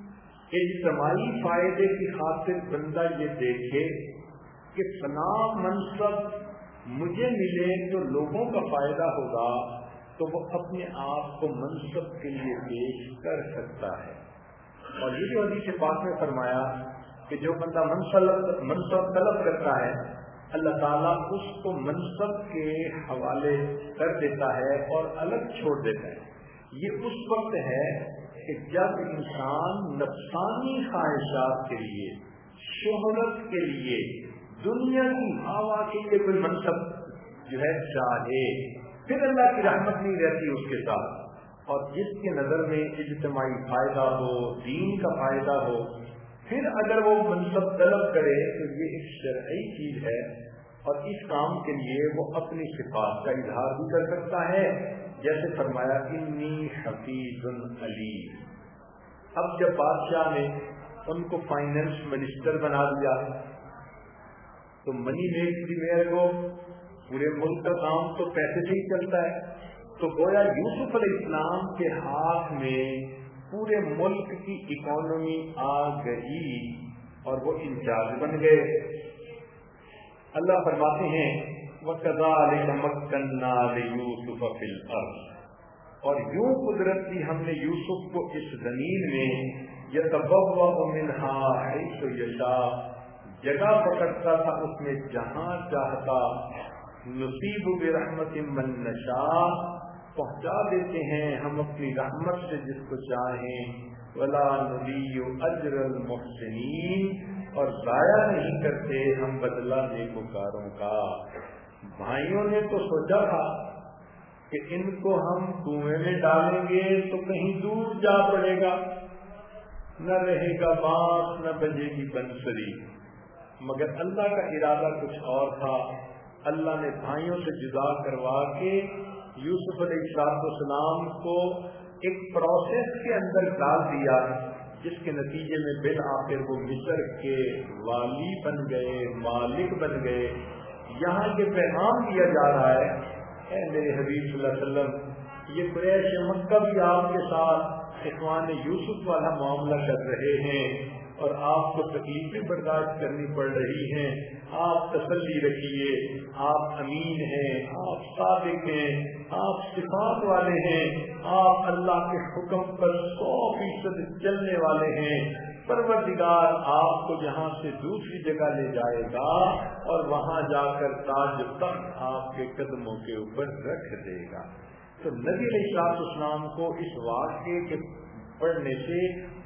اجتماعی فائدے کی خاطر بندہ یہ دیکھے کہ فلاں منصب مجھے ملے تو لوگوں کا فائدہ ہوگا، تو وہ اپنے آپ کو منصب کے لیے پیش کر سکتا ہے۔ اور یہ جو حدیث پاک میں فرمایا کہ جو بندہ منصب طلب کرتا ہے اللہ تعالیٰ اس کو منصب کے حوالے کر دیتا ہے اور الگ چھوڑ دیتا ہے۔ یہ اس وقت ہے کہ جب انسان نفسانی خواہشات کے لیے، شہرت کے لیے، دنیا کی ہوا کے لیے کوئی منصب جو ہے چاہے، پھر اللہ کی رحمت نہیں رہتی اس کے ساتھ۔ اور جس کے نظر میں اجتماعی فائدہ ہو، دین کا فائدہ ہو، پھر اگر وہ منصب طلب کرے تو یہ ایک شرعی چیز ہے، اور اس کام کے لیے وہ اپنی صفات کا اظہار بھی کر سکتا ہے، جیسے فرمایا انی حفیظ علیم۔ اب جب بادشاہ نے ان کو فائنانس منسٹر بنا دیا تو منی میک دی میئر کو، پورے ملک کا کام تو پیسے سے ہی چلتا ہے، تو گویا یوسف علیہ السلام کے ہاتھ میں پورے ملک کی اکانومی آ گئی اور وہ انچارج بن گئے. اللہ فرماتے ہیں وَكَذَلِكَ مَكَّنَّا لِيُوسُفَ فِي الْأَرْضِ، اور یوں قدرت کی ہم نے یوسف کو اس زمین میں يَتَبَوَّأُ مِنْهَا حَيْثُ يَشَاءُ، جگہ پکڑتا تھا اس میں جہاں چاہتا. نصیب برحمت من نشاء، پہنچا دیتے ہیں ہم اپنی رحمت سے جس کو چاہیں. ولا نضيع اجر المحسنین، اور ضائع نہیں کرتے ہم بدلہ نیکوکاروں کا. بھائیوں نے تو سوچا تھا کہ ان کو ہم کنویں میں ڈالیں گے تو کہیں دور جا پڑے گا، نہ رہے گا بانس نہ بجے گی بنسری. مگر اللہ کا ارادہ کچھ اور تھا. اللہ نے بھائیوں سے جدا کروا کے یوسف علیہ السلام کو ایک پروسیس کے اندر ڈال دیا جس کے نتیجے میں بالآخر وہ مصر کے والی بن گئے، مالک بن گئے. یہاں یہ پیغام دیا جا رہا ہے اے میرے حبیب صلی اللہ علیہ وسلم، یہ قریش مکہ بھی آپ کے ساتھ اخوان یوسف والا معاملہ کر رہے ہیں اور آپ کو تکلیفیں برداشت کرنی پڑ رہی ہیں. آپ تسلی رکھیے، آپ امین ہیں، آپ صادق ہیں، آپ صفات والے ہیں، آپ اللہ کے حکم پر 100% چلنے والے ہیں. پروردگار آپ کو یہاں سے دوسری جگہ لے جائے گا اور وہاں جا کر تاج تخت آپ کے قدموں کے اوپر رکھ دے گا. تو نبی علیہ السلام کو اس واقعے کے پڑھنے سے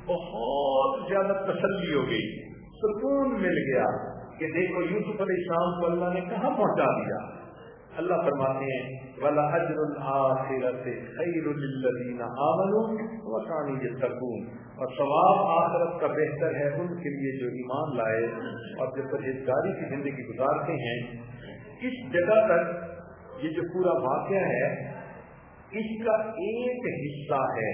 بہت زیادہ تسلی ہو گئی، سکون مل گیا کہ دیکھو یوسف علیہ السلام کو اللہ نے کہاں پہنچا دیا. اللہ فرماتے ہیں وَلَأَجْرُ الْآخِرَةِ خَيْرٌ لِلَّذِينَ آمَنُوا وَكَانُوا يَتَّقُونَ، اور ثواب آخرت کا بہتر ہے ان کے لیے جو ایمان لائے اور جو پرہیزگاری کی زندگی گزارتے ہیں. اس جگہ تک یہ جو پورا واقعہ ہے اس کا ایک حصہ ہے.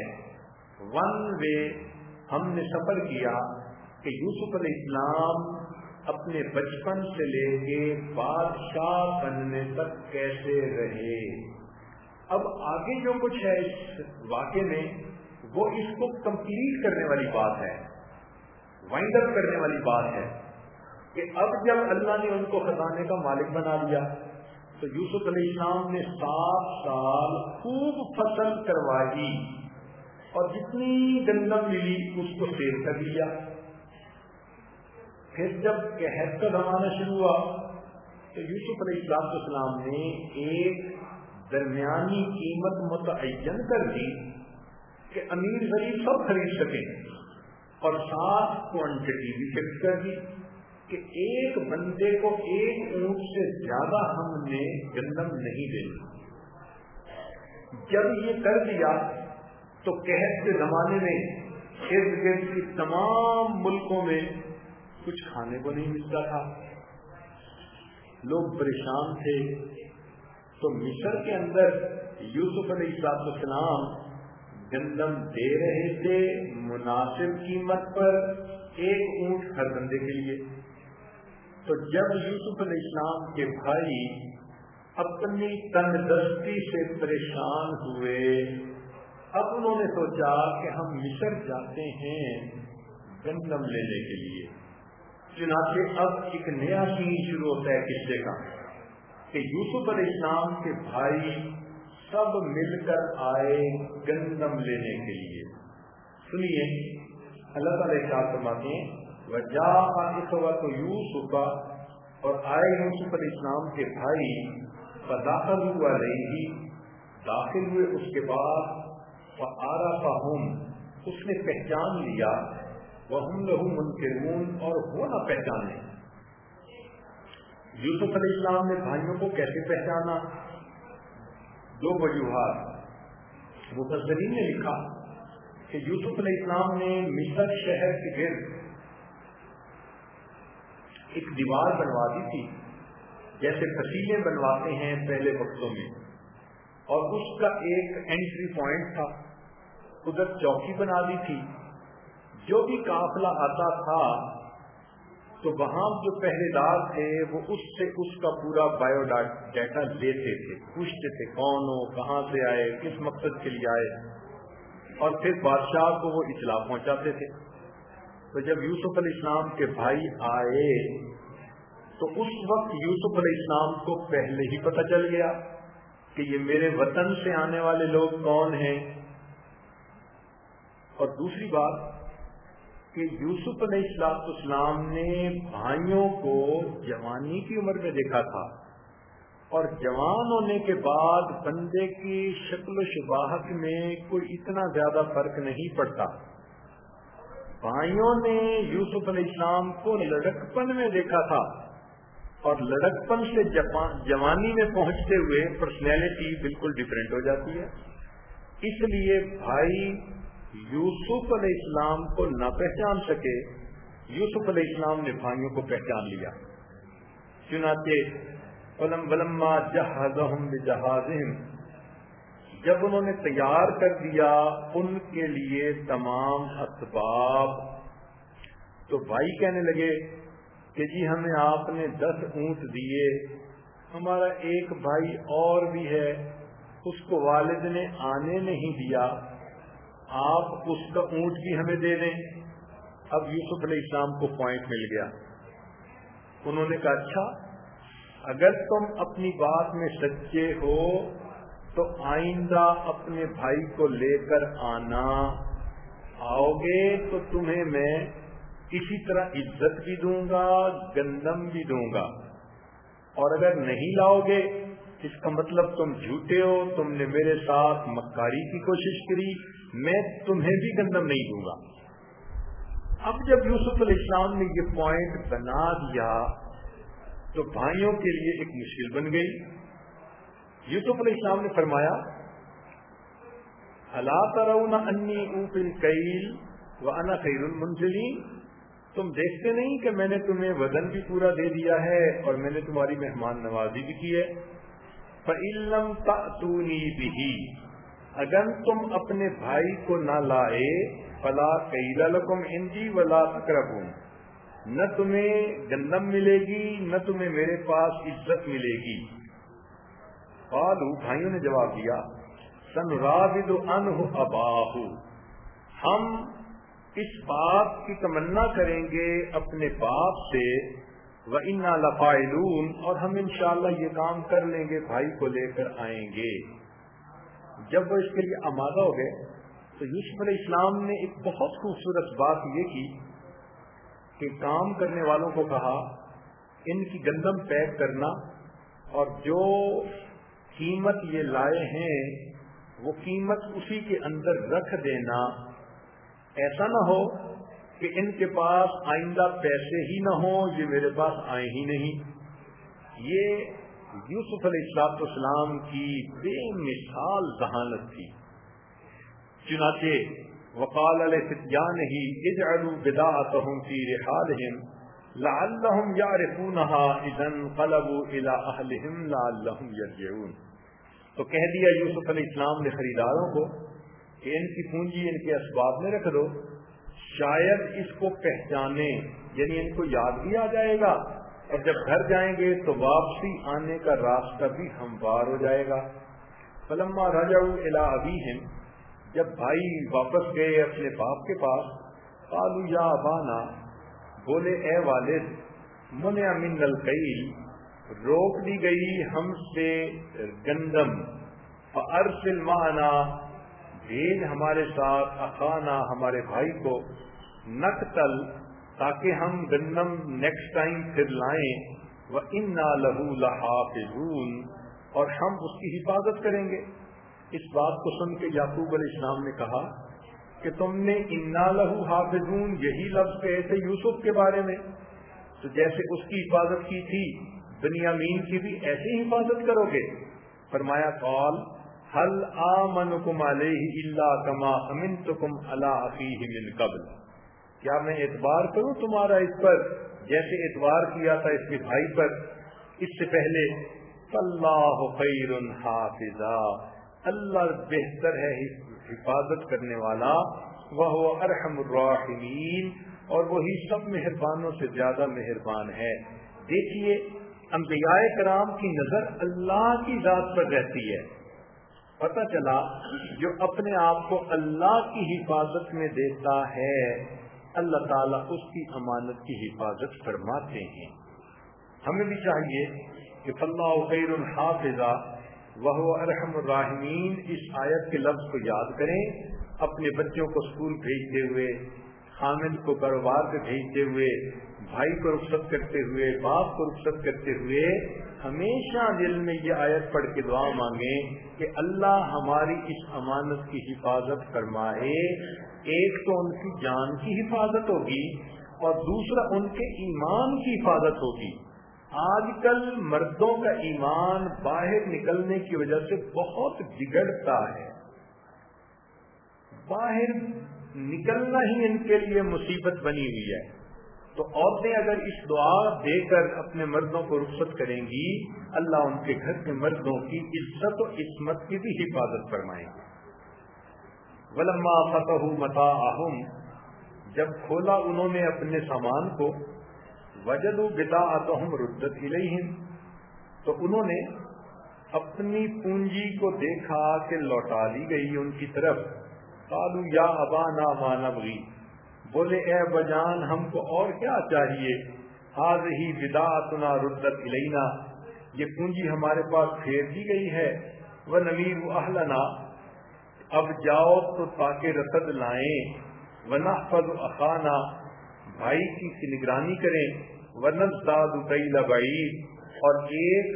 ون وے ہم نے سفر کیا کہ یوسف علیہ السلام اپنے بچپن سے لے کے بادشاہ بننے تک کیسے رہے. اب آگے جو کچھ ہے اس واقعے میں وہ اس کو کمپلیٹ کرنے والی بات ہے، وائنڈ اپ کرنے والی بات ہے کہ اب جب اللہ نے ان کو خزانے کا مالک بنا لیا تو یوسف علیہ السلام نے 7 سال خوب فصل کروائی اور جتنی گندم ملی اس کو سیل کر لیا. پھر جب قحط کا زمانہ شروع ہوا تو یوسف علیہ السلام نے ایک درمیانی قیمت متعین کر دی کہ امیر غریب سب خرید سکیں اور ساتھ کوانٹٹی بھی فکس کر دی کہ ایک بندے کو 1 اونٹ سے زیادہ ہم نے گندم نہیں دینی. جب یہ کر دیا تو قحط کے زمانے میں ارد گرد کی تمام ملکوں میں کچھ کھانے کو نہیں ملتا تھا، لوگ پریشان تھے. تو مصر کے اندر یوسف علیہ السلام گندم دے رہے تھے مناسب قیمت پر 1 اونٹ ہر بندے کے لیے. تو جب یوسف علیہ السلام کے بھائی اپنی تنگدستی سے پریشان ہوئے اب انہوں نے سوچا کہ ہم مصر جاتے ہیں گندم لینے کے لیے. چنانچہ اب ایک نیا سین شروع ہوتا ہے قصے کا کہ یوسف علیہ السلام کے بھائی سب مل کر آئے گندم لینے کے لیے. سنیے اللہ تعالیٰ ارشاد فرماتے ہیں وَجَاءَ إِخْوَةُ يُوسُفَ، اور آئے یوسف علیہ السلام کے بھائی فَدَخَلُوا عَلَيْهِ، داخل ہوئے اس کے بعد فَعَرَفَهُمْ، اس نے پہچان لیا وَهُمْ لَهُ مُنْكِرُونَ، اور وہ نہ پہچانے. یوسف علیہ السلام نے بھائیوں کو کیسے پہچانا؟ 2 وجوہات. مفسرین نے لکھا کہ یوسف علیہ السلام نے مصر شہر کے گرد ایک دیوار بنوا دی تھی جیسے فصیلیں بنواتے ہیں پہلے وقتوں میں، اور اس کا ایک انٹری پوائنٹ تھا، ادھر چوکی بنا دی تھی. جو بھی قافلہ آتا تھا تو وہاں جو پہرے دار تھے وہ اس سے اس کا پورا بایو ڈیٹا لیتے تھے، پوچھتے تھے کون ہو، کہاں سے آئے، کس مقصد کے لیے آئے، اور پھر بادشاہ کو وہ اطلاع پہنچاتے تھے۔ تو جب یوسف علیہ السلام کے بھائی آئے تو اس وقت یوسف علیہ السلام کو پہلے ہی پتہ چل گیا کہ یہ میرے وطن سے آنے والے لوگ کون ہیں۔ اور دوسری بات کہ یوسف علیہ السلام نے بھائیوں کو جوانی کی عمر میں دیکھا تھا، اور جوان ہونے کے بعد بندے کی شکل و شباہت میں کوئی اتنا زیادہ فرق نہیں پڑتا۔ بھائیوں نے یوسف علیہ السلام کو لڑکپن میں دیکھا تھا، اور لڑکپن سے جوانی میں پہنچتے ہوئے پرسنالٹی بالکل ڈفرینٹ ہو جاتی ہے۔ اس لیے بھائی یوسف علیہ السلام کو نہ پہچان سکے، یوسف علیہ السلام نے بھائیوں کو پہچان لیا۔ چنانچہ ولما جہزہم بجہازہم، جب انہوں نے تیار کر دیا ان کے لیے تمام اسباب، تو بھائی کہنے لگے کہ جی ہمیں آپ نے 10 اونٹ دیے، ہمارا ایک بھائی اور بھی ہے، اس کو والد نے آنے نہیں دیا، آپ اس کا اونٹ بھی ہمیں دے دیں۔ اب یوسف علیہ السلام کو پوائنٹ مل گیا۔ انہوں نے کہا اچھا اگر تم اپنی بات میں سچے ہو تو آئندہ اپنے بھائی کو لے کر آنا، آؤ گے تو تمہیں میں اسی طرح عزت بھی دوں گا، گندم بھی دوں گا، اور اگر نہیں لاؤ گے اس کا مطلب تم جھوٹے ہو، تم نے میرے ساتھ مکاری کی کوشش کری، میں تمہیں بھی گندم نہیں دوں گا۔ اب جب یوسف علیہ السلام نے یہ پوائنٹ بنا دیا تو بھائیوں کے لیے ایک مشکل بن گئی۔ یوسف علیہ السلام نے فرمایا الا ترون انی اوفی الکیل وانا خیر المنزلین، تم دیکھتے نہیں کہ میں نے تمہیں وزن بھی پورا دے دیا ہے اور میں نے تمہاری مہمان نوازی بھی کی ہے۔ فإن لم تأتونی بہ، اگر تم اپنے بھائی کو نہ لائے، فلا کیل لکم عندی ولا تقربون، نہ تمہیں گندم ملے گی نہ تمہیں میرے پاس عزت ملے گی۔ قالوا، بھائیوں نے جواب دیا سنراود عنہ اباہ، ہم اس بات کی تمنا کریں گے اپنے باپ سے، وَإِنَّا لَفَاعِلُونَ، اور ہم انشاءاللہ یہ کام کر لیں گے، بھائی کو لے کر آئیں گے۔ جب وہ اس کے لیے آمادہ ہو گئے تو یوسف علیہ السلام نے ایک بہت خوبصورت بات یہ کی کہ کام کرنے والوں کو کہا ان کی گندم پیک کرنا، اور جو قیمت یہ لائے ہیں وہ قیمت اسی کے اندر رکھ دینا، ایسا نہ ہو کہ ان کے پاس آئندہ پیسے ہی نہ ہوں، یہ میرے پاس آئے ہی نہیں۔ یہ یوسف علیہ السلام کی بے مثال ذہانت تھی۔ چنانچہ وقال لفتیانہ اجعلوا بضاعتهم في رحالهم لعلهم يعرفونها اذا انقلبوا الى اهلهم لعلهم يرجعون، تو کہہ دیا یوسف علیہ السلام نے خریداروں کو کہ ان کی پونجی ان کے اسباب میں رکھ دو، شاید اس کو پہچانے، یعنی ان کو یاد بھی آ جائے گا، اور جب گھر جائیں گے تو واپسی آنے کا راستہ بھی ہموار ہو جائے گا۔ فلما رجعوا الى ابیہم، جب بھائی واپس گئے اپنے باپ کے پاس، قالوا یا ابانا، بولے اے والد، منع منا الکیل، روک دی گئی ہم سے گندم، فارسل معنا، بھیج ہمارے ساتھ، اخانا، ہمارے بھائی کو، نقتل، تاکہ ہم گندم نیکسٹ ٹائم پھر لائیں، وَإِنَّا لَهُ لَحَافِظُونَ، اور ہم اس کی حفاظت کریں گے۔ اس بات کو سن کے یعقوب علیہ السلام نے کہا کہ تم نے اِنَّا لَهُ حَافِظُونَ یہی لفظ کہے تھے یوسف کے بارے میں، تو جیسے اس کی حفاظت کی تھی بنیامین کی بھی ایسی حفاظت کرو گے؟ فرمایا قال هل آمنكم علیہ الا کما امنتکم علی اخیہ من قبل، کیا میں اعتبار کروں تمہارا اس پر جیسے اعتبار کیا تھا اس کے بھائی پر اس سے پہلے؟ فاللہ خیر حافظا، اللہ بہتر ہے حفاظت کرنے والا، وہو ارحم الراحمین، اور وہی سب مہربانوں سے زیادہ مہربان ہے۔ دیکھیے انبیاء کرام کی نظر اللہ کی ذات پر رہتی ہے۔ پتہ چلا جو اپنے آپ کو اللہ کی حفاظت میں دیتا ہے اللہ تعالیٰ اس کی امانت کی حفاظت فرماتے ہیں۔ ہمیں بھی چاہیے کہ فاللہ خیر حافظا وہو ارحم الراحمین اس آیت کے لفظ کو یاد کریں، اپنے بچوں کو اسکول بھیجتے ہوئے، خامد کو کاروبار پہ بھیجتے ہوئے، بھائی کو رخصت کرتے ہوئے، باپ کو رخصت کرتے ہوئے ہمیشہ دل میں یہ آیت پڑھ کے دعا مانگیں کہ اللہ ہماری اس امانت کی حفاظت فرمائے۔ ایک تو ان کی جان کی حفاظت ہوگی اور دوسرا ان کے ایمان کی حفاظت ہوگی۔ آج کل مردوں کا ایمان باہر نکلنے کی وجہ سے بہت بگڑتا ہے، باہر نکلنا ہی ان کے لیے مصیبت بنی ہوئی ہے۔ تو عورتیں اگر اس دعا دے کر اپنے مردوں کو رخصت کریں گی، اللہ ان کے گھر کے مردوں کی عزت و عصمت کی بھی حفاظت فرمائیں گے۔ وَلَمَّا فَتَحُوا مَتَاعَهُمْ جب کھولا انہوں نے اپنے سامان کو، وَجَدُوا بِضَاعَتَهُمْ رُدَّتْ إِلَيْهِمْ تو انہوں نے اپنی پونجی کو دیکھا کہ لوٹا دی گئی ان کی طرف۔ قالوا یا ابانا ما نبغی بولے اے بجان ہم کو اور کیا چاہیے، هذه بضاعتنا ردت الینا یہ پونجی ہمارے پاس پھیر دی گئی ہے، ونمیر اہلنا اب جاؤ تو تاکہ رسد لائیں، ونحفظ اخانا بھائی کی نگرانی کریں، ونزداد کیل بعیر اور ایک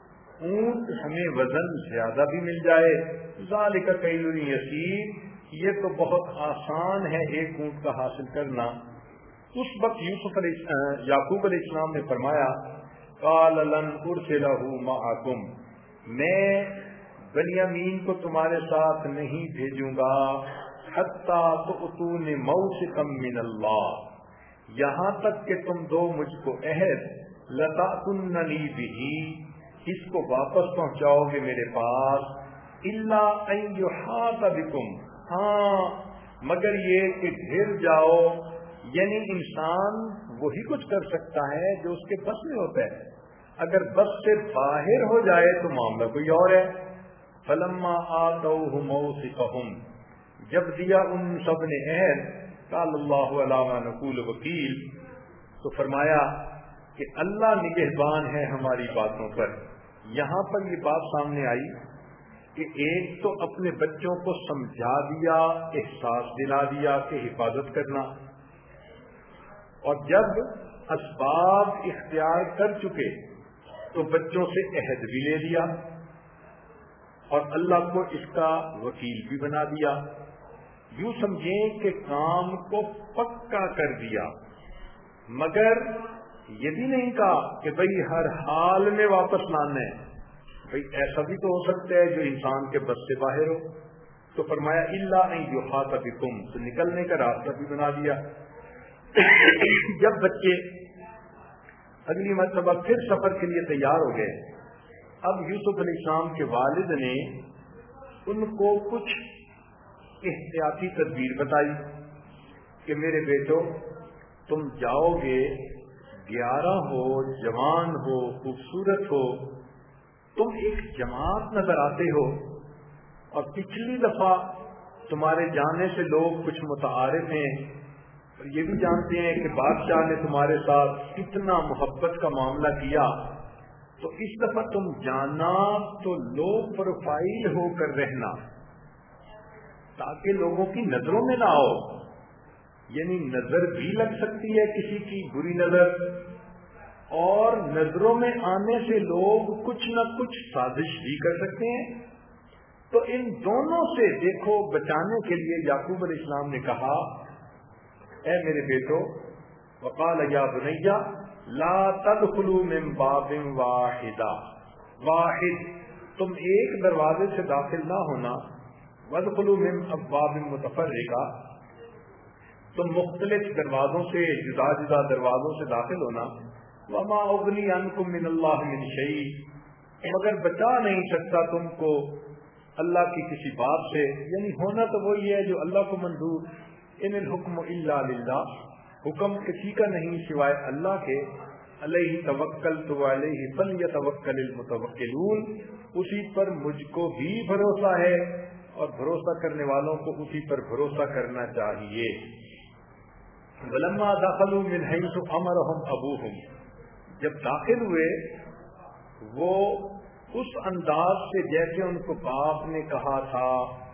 اونٹ ہمیں وزن زیادہ بھی مل جائے، ذالک کیل یسیر یہ تو بہت آسان ہے ایک اونٹ کا حاصل کرنا۔ اس وقت یعقوب علیہ السلام نے فرمایا قال لن ارسلہ معکم میں بنیامین کو تمہارے ساتھ نہیں بھیجوں گا حتی تؤتون موثقا من اللہ یہاں تک کہ تم دو مجھ کو عہد لتأتوننی بہ اس کو واپس پہنچاؤ گے میرے پاس، الا ان یحاط بکم ہاں مگر یہ کہ گر جاؤ، یعنی انسان وہی کچھ کر سکتا ہے جو اس کے بس میں ہوتا ہے، اگر بس سے باہر ہو جائے تو معاملہ کوئی اور ہے۔ فلما آتوہ موثقہم جب دیا ان سب نے عہد، قال اللہ علی ما نقول وکیل تو فرمایا کہ اللہ نگہبان ہے ہماری باتوں پر۔ یہاں پر یہ بات سامنے آئی کہ ایک تو اپنے بچوں کو سمجھا دیا، احساس دلا دیا کہ حفاظت کرنا، اور جب اسباب اختیار کر چکے تو بچوں سے عہد بھی لے لیا اور اللہ کو اس کا وکیل بھی بنا دیا۔ یوں سمجھیں کہ کام کو پکا کر دیا، مگر یہ بھی نہیں کہا کہ بھئی ہر حال میں واپس لانا ہے، بھئی ایسا بھی تو ہو سکتا ہے جو انسان کے بس سے باہر ہو، تو فرمایا الا ان یحاط بکم تو نکلنے کا راستہ بھی بنا دیا۔ جب بچے اگلی مرتبہ پھر سفر کے لیے تیار ہو گئے، اب یوسف علیہ السلام کے والد نے ان کو کچھ احتیاطی تدبیر بتائی کہ میرے بیٹو تم جاؤ گے، 11 ہو، جوان ہو، خوبصورت ہو، تم ایک جماعت نظر آتے ہو، اور پچھلی دفعہ تمہارے جانے سے لوگ کچھ متعارف ہیں اور یہ بھی جانتے ہیں کہ بادشاہ نے تمہارے ساتھ کتنا محبت کا معاملہ کیا، تو اس دفعہ تم جانا تو لو پروفائل ہو کر رہنا تاکہ لوگوں کی نظروں میں نہ آؤ، یعنی نظر بھی لگ سکتی ہے کسی کی بری نظر، اور نظروں میں آنے سے لوگ کچھ نہ کچھ سازش بھی کر سکتے ہیں۔ تو ان دونوں سے دیکھو بچانے کے لیے یعقوب علیہ السلام نے کہا اے میرے بیٹو، وقال یا بنی لا تدخلوا من باب واحد تم ایک دروازے سے داخل نہ ہونا، وادخلوا من ابواب متفرقہ تم مختلف دروازوں سے، جدا جدا دروازوں سے داخل ہونا، وما اغنی عنکم من اللہ من شیء مگر بچا نہیں سکتا تم کو اللہ کی کسی بات سے، یعنی ہونا تو وہی ہے جو اللہ کو منظور، ان الحکم الا للہ حکم کسی کا نہیں سوائے اللہ کے، علیہ توکلت وعلیہ فلیتوکل المتوکلون، اسی پر مجھ کو بھی بھروسہ ہے اور بھروسہ کرنے والوں کو اسی پر بھروسہ کرنا چاہیے۔ ولما دخلوا من حیث امرهم ابوہم، جب داخل ہوئے وہ اس انداز سے جیسے ان کو باپ نے کہا تھا،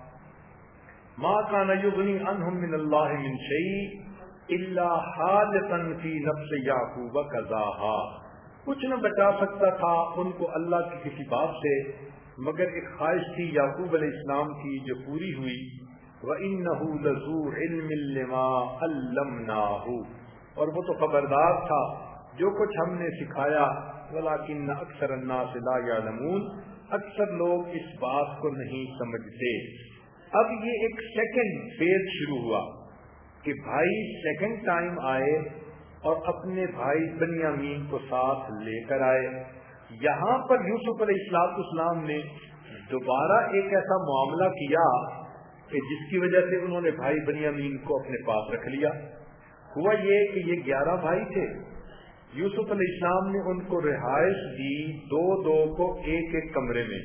ما کان یغنی عنہم من اللہ من شیء الا حاجۃ فی نفس یعقوب قضاها، کچھ نہ بچا سکتا تھا ان کو اللہ کی کسی بات سے مگر ایک خواہش تھی یعقوب علیہ السلام کی جو پوری ہوئی۔ وَإِنَّهُ لَذُو عِلْمٍ لِّمَا عَلَّمْنَاهُ، اور وہ تو خبردار تھا جو کچھ ہم نے سکھایا، وَلَٰكِنَّ أَكْثَرَ النَّاسِ لَا يَعْلَمُونَ، اکثر لوگ اس بات کو نہیں سمجھتے۔ اب یہ ایک سیکنڈ فیز شروع ہوا کہ بھائی سیکنڈ ٹائم آئے اور اپنے بھائی بنیامین کو ساتھ لے کر آئے۔ یہاں پر یوسف علیہ السلام نے دوبارہ ایک ایسا معاملہ کیا کہ جس کی وجہ سے انہوں نے بھائی بنیامین کو اپنے پاس رکھ لیا۔ ہوا یہ کہ یہ 11 بھائی تھے، یوسف علیہ السلام نے ان کو رہائش دی 2 کو ایک کمرے میں،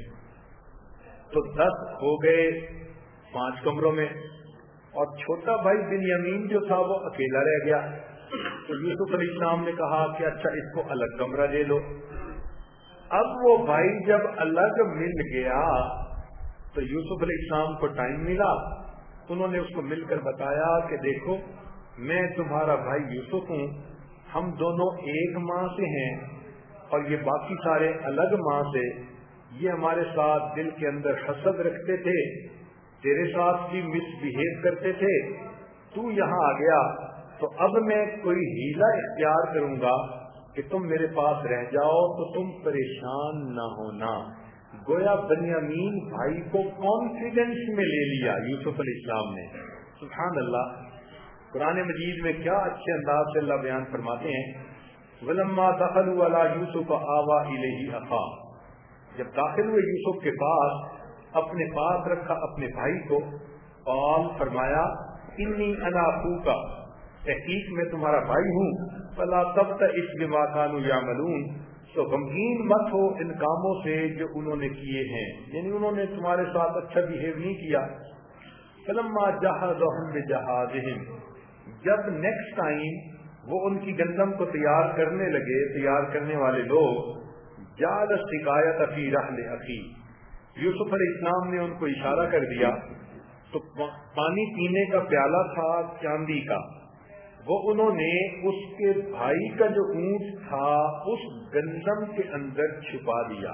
تو 10 ہو گئے 5 کمروں میں، اور چھوٹا بھائی بنیامین جو تھا وہ اکیلا رہ گیا۔ تو یوسف علیہ السلام نے کہا کہ اچھا اس کو الگ کمرہ دے لو۔ اب وہ بھائی جب الگ مل گیا تو یوسف علیہ السلام کو ٹائم ملا، انہوں نے اس کو مل کر بتایا کہ دیکھو میں تمہارا بھائی یوسف ہوں، ہم دونوں ایک ماں سے ہیں اور یہ باقی سارے الگ ماں سے، یہ ہمارے ساتھ دل کے اندر حسد رکھتے تھے، تیرے ساتھ بھی مس بہیو کرتے تھے، تو یہاں آ گیا تو اب میں کوئی ہیلا اختیار کروں گا کہ تم میرے پاس رہ جاؤ تو تم پریشان نہ ہونا۔ گویا بنیامین بھائی کو کانفیڈنس میں لے لیا یوسف علیہ السلام نے۔ سبحان اللہ، قرآن مجید میں کیا اچھے انداز سے اللہ بیان فرماتے ہیں، وَلَمَّا دَخَلُوا عَلَىٰ يُوسُفَ آوَىٰ إِلَيْهِ أَخَاهُ، جب داخل ہوئے یوسف کے پاس اپنے پاس رکھا اپنے بھائی کو، قال فرمایا انی انا اخوک، تحقیق میں تمہارا بھائی ہوں، فلا تبتئس بما كانوا يعملون، تو غمگین مت ہو ان کاموں سے جو انہوں نے کیے ہیں، یعنی انہوں نے تمہارے ساتھ اچھا بہیو نہیں کیا۔ فلما جہزهم بجہازهم، جب نیکسٹ ٹائم وہ ان کی گندم کو تیار کرنے لگے، تیار کرنے والے لوگ، جعل السقایۃ فی رحل اخی، یوسف علیہ السلام نے ان کو اشارہ کر دیا تو پانی پینے کا پیالہ تھا چاندی کا، وہ انہوں نے اس کے بھائی کا جو اونٹ تھا اس گندم کے اندر چھپا دیا۔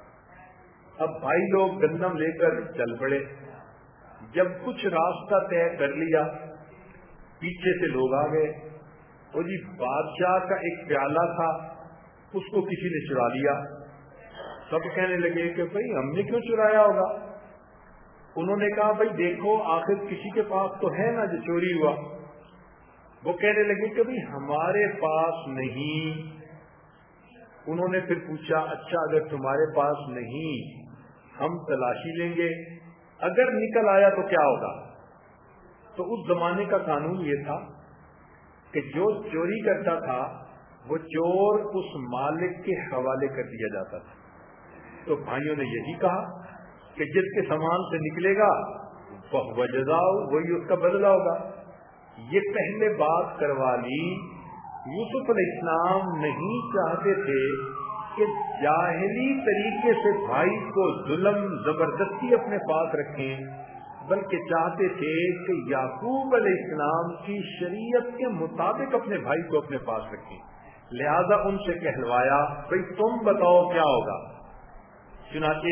اب بھائی لوگ گندم لے کر چل پڑے، جب کچھ راستہ طے کر لیا پیچھے سے لوگ آ گئے، وہ جی بادشاہ کا ایک پیالہ تھا اس کو کسی نے چرا لیا۔ سب کہنے لگے کہ بھئی ہم نے کیوں چرایا ہوگا؟ انہوں نے کہا بھئی دیکھو آخر کسی کے پاس تو ہے نا جو چوری ہوا۔ وہ کہنے لگے کہ بھئی ہمارے پاس نہیں۔ انہوں نے پھر پوچھا اچھا اگر تمہارے پاس نہیں ہم تلاشی لیں گے، اگر نکل آیا تو کیا ہوگا؟ تو اس زمانے کا قانون یہ تھا کہ جو چوری کرتا تھا وہ چور اس مالک کے حوالے کر دیا جاتا تھا۔ تو بھائیوں نے یہی کہا کہ جس کے سامان سے نکلے گا وہ جزاؤ، وہی اس کا بدلہ ہوگا۔ یہ پہلے بات کروا لی۔ یوسف علیہ السلام نہیں چاہتے تھے کہ جاہلی طریقے سے بھائی کو ظلم زبردستی اپنے پاس رکھیں، بلکہ چاہتے تھے کہ یعقوب علیہ السلام کی شریعت کے مطابق اپنے بھائی کو اپنے پاس رکھیں۔ لہذا ان سے کہلوایا بھئی تم بتاؤ کیا ہوگا۔ چنانچہ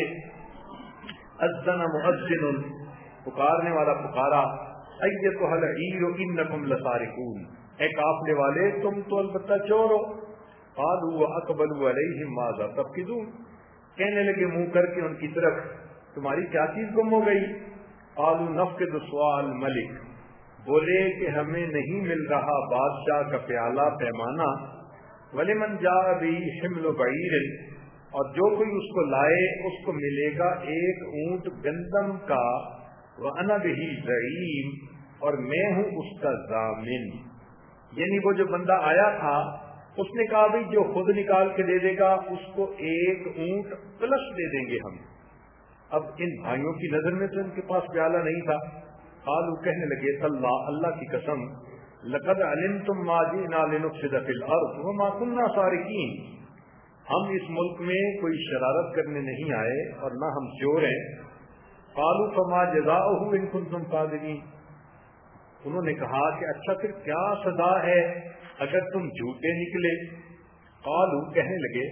اذن مؤذن، پکارنے والا پکارا، ایتھا العیر انکم لسارقون، اے قافلے والے تم تو البتہ چور ہو۔ قالوا واقبلوا علیہم ماذا تفقدون، کہنے لگے منہ کر کے ان کی طرف تمہاری کیا چیز گم ہو گئی؟ قالوا نفقد سؤال ملک، بولے کہ ہمیں نہیں مل رہا بادشاہ کا پیالہ پیمانہ، ولمن جاء به حمل بعیر، اور جو کوئی اس کو لائے اس کو ملے گا ایک اونٹ گندم کا، وَأَنَا بِهِ زَعِيمٌ، اور میں ہوں اس کا ضامن۔ یعنی وہ جو بندہ آیا تھا اس نے کہا بھائی جو خود نکال کے دے دے گا اس کو 1 اونٹ پلس دے دیں گے ہم. اب ان بھائیوں کی نظر میں تو ان کے پاس پیالہ نہیں تھا. قالوا کہنے لگے اللہ کی قسم لقد علمتم ما جئنا لنفسد في الارض وما كنا سارقين، ہم اس ملک میں کوئی شرارت کرنے نہیں آئے اور نہ ہم چور ہیں. قالوا فما جزاؤه ان كنتم صادقين، انہوں نے کہا کہ اچھا پھر کیا سزا ہے اگر تم جھوٹے نکلے. قالوا کہنے لگے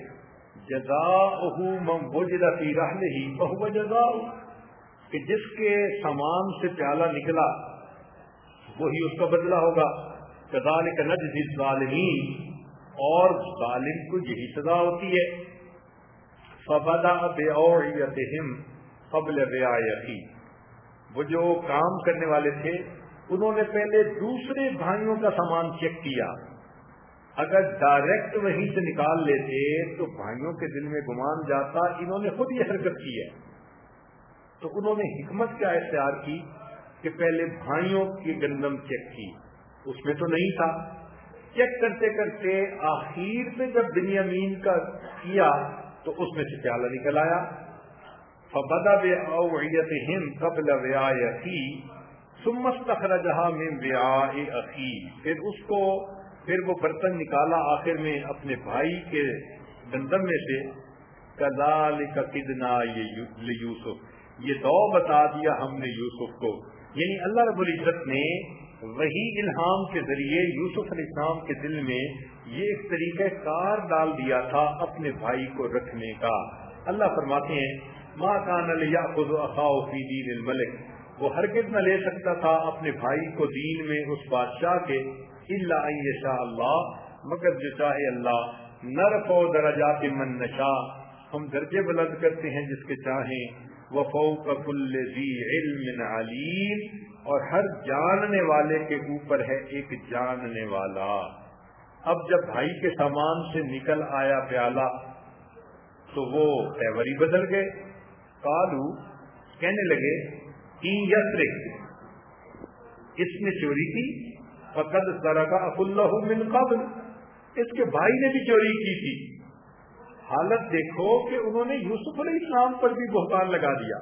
جزاؤه من وجد في رحله فهو جزاؤه، کہ جس کے سامان سے پیالہ نکلا وہی اس کا بدلہ ہوگا. كذلك نجزي الظالمين، اور ظالم کو یہی سزا ہوتی ہے. فبدأ بأوعيتهم قبل رعايته، وہ جو کام کرنے والے تھے انہوں نے پہلے دوسرے بھائیوں کا سامان چیک کیا. اگر ڈائریکٹ وہیں سے نکال لیتے تو بھائیوں کے دل میں گمان جاتا انہوں نے خود یہ حرکت کی ہے. تو انہوں نے حکمت کیا اختیار کی کہ پہلے بھائیوں کی گندم چیک کی، اس میں تو نہیں تھا. چیک کرتے کرتے آخر میں جب بنیامین کا کیا تو اس میں سے پیالہ نکل آیا. فبدأ بأوعيتهم قبل رعايته ثم استخرجها من رعاء أخيه، پھر وہ برتن نکالا آخر میں اپنے بھائی کے گندم میں سے. كذلك كدنا ليوسف، یہ دو بتا دیا ہم نے یوسف کو. یعنی اللہ رب العزت نے وہی الہام کے ذریعے یوسف علیہ السلام کے دل میں یہ ایک طریقہ کار ڈال دیا تھا اپنے بھائی کو رکھنے کا. اللہ فرماتے ہیں ما كان ليأخذ أخاه في دين الملك، وہ ہرگز نہ لے سکتا تھا اپنے بھائی کو دین میں اس بادشاہ کے. الا ان يشاء اللہ، مگر جو چاہے اللہ. نرفع درجات من نشاء، ہم درجے بلند کرتے ہیں جس کے چاہیں. وفوق كل ذی علم علیم، اور ہر جاننے والے کے اوپر ہے ایک جاننے والا. اب جب بھائی کے سامان سے نکل آیا پیالہ تو وہ تیوری بدل گئے. قالوا کہنے لگے ان یسرق، اس نے چوری کی. فقد سرق اخ له من قبل، اس کے بھائی نے بھی چوری کی تھی. حالت دیکھو کہ انہوں نے یوسف علیہ السلام پر بھی بہتان لگا دیا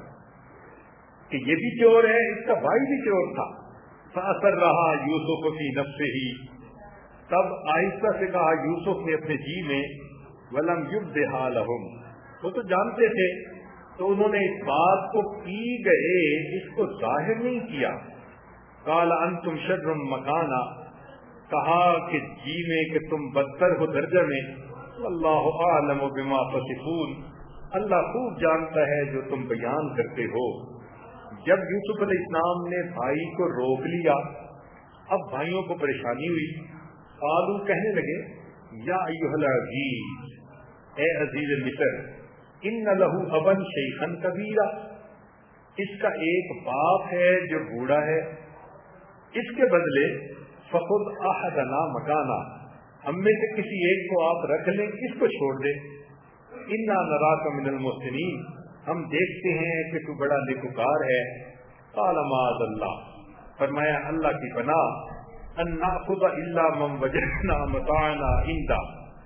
کہ یہ بھی چور ہے، اس کا بھائی بھی چور تھا. فأسرها یوسف فی نفسه، تب آہستہ سے کہا یوسف نے اپنے جی میں. ولم یبدها لهم، وہ تو جانتے تھے تو انہوں نے اس بات کو پی گئے، اس کو ظاہر نہیں کیا. قال انتم شر مکانا، کہا کہ جی میں کہ تم بدتر ہو درجہ میں. واللہ اعلم بما تصفون، اللہ خوب جانتا ہے جو تم بیان کرتے ہو. جب یوسف علیہ السلام نے بھائی کو روک لیا اب بھائیوں کو پریشانی ہوئی. قالوا کہنے لگے یا ایھا العزیز، اے عزیز مصر، ان لہ ابا شیخا کبیرا، اس کا ایک باپ ہے جو بوڑھا ہے، اس کے بدلے فخذ احدنا مکانا، ہم میں سے کسی ایک کو آپ رکھ لیں، اس کو چھوڑ دیں. انا نراک من المحسنین، ہم دیکھتے ہیں کہ تو بڑا نیکوکار ہے. قال معاذ اللہ، فرمایا اللہ کی پناہ، ان ناخذ الا من وجدنا متاعنا عنده،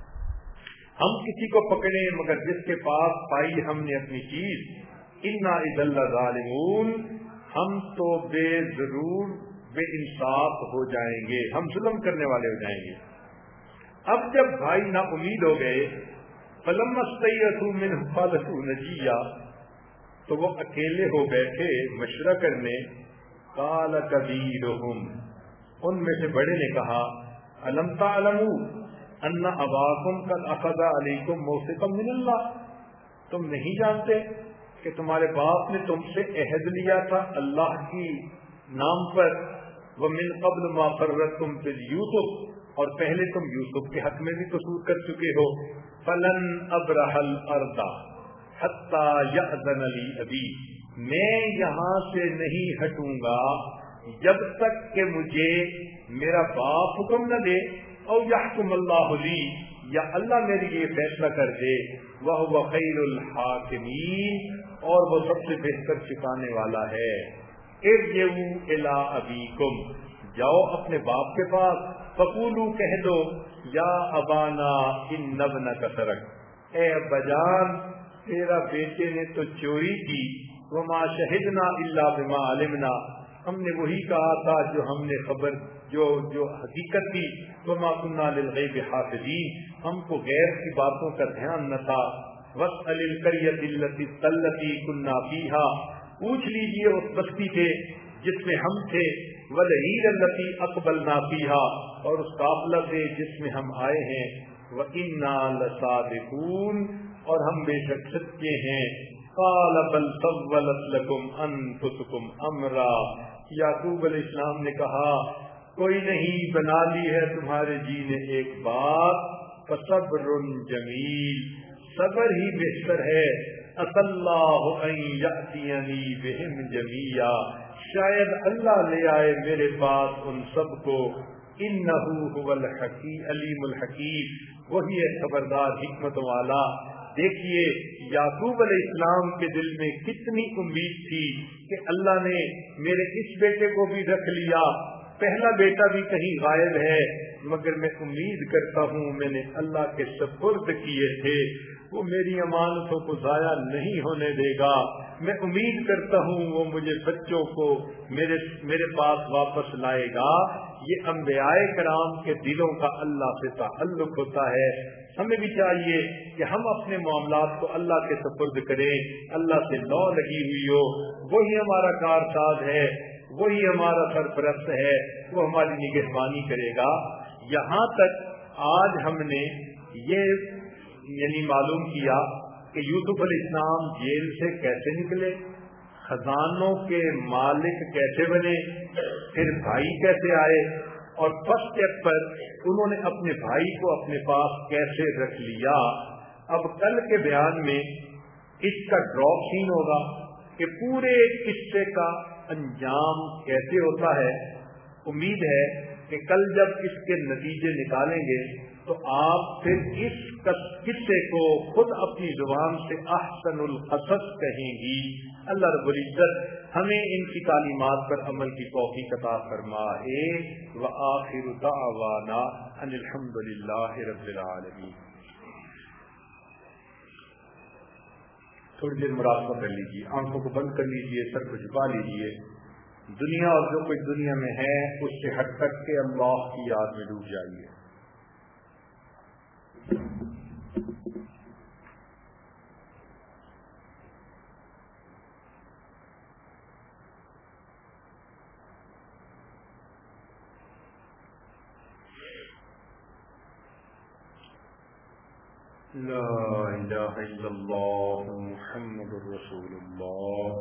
ہم کسی کو پکڑیں مگر جس کے پاس پائی ہم نے اپنی چیز. انا اذا لظالمون، ہم تو بے ضرور بے انصاف ہو جائیں گے، ہم ظلم کرنے والے ہو جائیں گے. اب جب بھائی نا امید ہو گئے، فلما استيئسوا منه خلصوا نجيا، تو وہ اکیلے ہو بیٹھے مشورہ کرنے. قال كبيرهم، ان میں سے بڑے نے کہا الم تعلموا ان اباكم قد اخذ عليكم موثقا من الله، تم نہیں جانتے کہ تمہارے باپ نے تم سے عہد لیا تھا اللہ کی نام پر. ومن قبل ما فرطتم في يوسف، اور پہلے تم یوسف کے حق میں بھی قصور کر چکے ہو. فلن ابرح الارض حتى يأذن لي ابي، میں یہاں سے نہیں ہٹوں گا جب تک کہ مجھے میرا باپ حکم نہ دے. او يحكم الله لي، یا اللہ میرے لیے فیصلہ کر دے. وهو خير الحاكمين، اور وہ سب سے بہتر چکانے والا ہے. ارجعوا الى ابيكم، جاؤ اپنے باپ کے پاس. فقولو کہہ دو یا ابانا ان ابنک سرق، اے ابا جان تیرا بیٹے نے تو چوری کی، وما شہدنا الا بما علمنا، ہم نے وہی کہا تھا جو ہم نے خبر جو حقیقت تھی، وما كنا للغیب حافظین، ہم کو غیر کی باتوں کا دھیان نہ تھا، واسأل القرية التي كنا فيها، پوچھ لیجئے اس بستی سے جس میں ہم تھے، والعیر التي اقبلنا فيها، اور اس قافلہ سے جس میں ہم آئے ہیں، وإنا لصادقون، اور ہم بے شک سچے ہیں، قال بل سولت لكم انفسكم امرا، یعقوب علیہ السلام نے کہا کوئی نہیں، بنا لی ہے تمہارے جی نے ایک بات، فصبر جمیل، صبر ہی بہتر ہے، عسى اللہ ان یأتینی بہم جمیعا، شاید اللہ لے آئے میرے پاس ان سب کو، انہ هو العلیم الحکیم، وہی ہے خبردار حکمت والا۔ دیکھیے یعقوب علیہ السلام کے دل میں کتنی امید تھی کہ اللہ نے میرے اس بیٹے کو بھی رکھ لیا، پہلا بیٹا بھی کہیں غائب ہے، مگر میں امید کرتا ہوں میں نے اللہ کے سپرد کیے تھے، وہ میری امانتوں کو ضائع نہیں ہونے دے گا، میں امید کرتا ہوں وہ مجھے بچوں کو میرے پاس واپس لائے گا۔ یہ انبیاء کرام کے دلوں کا اللہ سے تعلق ہوتا ہے۔ ہمیں بھی چاہیے کہ ہم اپنے معاملات کو اللہ کے سپرد کریں، اللہ سے لو لگی ہوئی ہو، وہی ہمارا کارساز ہے، وہی ہمارا سرپرست ہے، وہ ہماری نگہبانی کرے گا۔ یہاں تک آج ہم نے یہ معلوم کیا کہ یوسف علیہ السلام جیل سے کیسے نکلے، خزانوں کے مالک کیسے بنے، پھر بھائی کیسے آئے، اور فرسٹ اسٹیپ پر انہوں نے اپنے بھائی کو اپنے پاس کیسے رکھ لیا۔ اب کل کے بیان میں اس کا ڈراپ سین ہوگا کہ پورے قصے کا انجام کیسے ہوتا ہے۔ امید ہے کہ کل جب اس کے نتیجے نکالیں گے تو آپ پھر اس قصے کو خود اپنی زبان سے احسن القصص کہیں گی۔ اللہ رب العزت ہمیں ان کی تعلیمات پر عمل کی توفیق عطا فرمائے۔ وآخر دعوانا ان الحمد للہ رب العالمین۔ تھوڑی دیر مراقبہ کر لیجیے، آنکھوں کو بند کر لیجیے، سر کو جھکا لیجیے، دنیا اور جو کچھ دنیا میں ہے اس سے ہٹ کر کے اللہ کی یاد میں ڈوب جائیے۔ لا الہ الا اللہ محمد رسول اللہ۔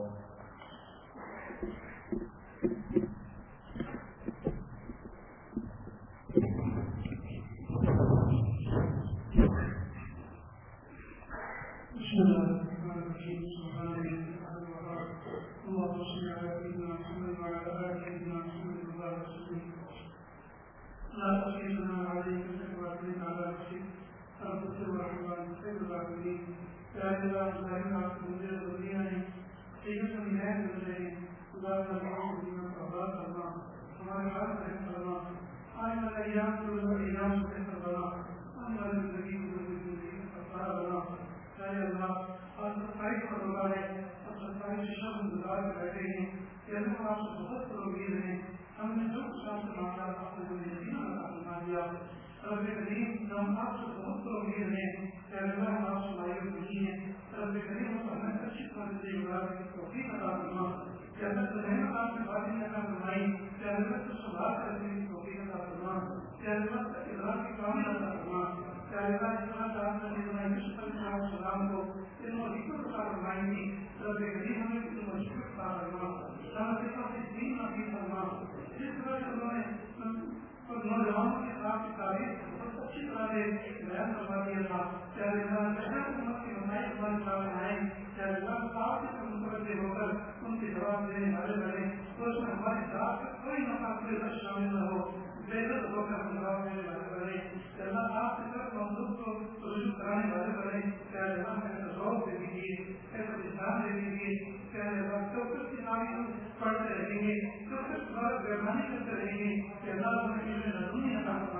پڑھتے رہیں گے، تو کچھ بات گردانی کرتے رہیں گے کہ اللہ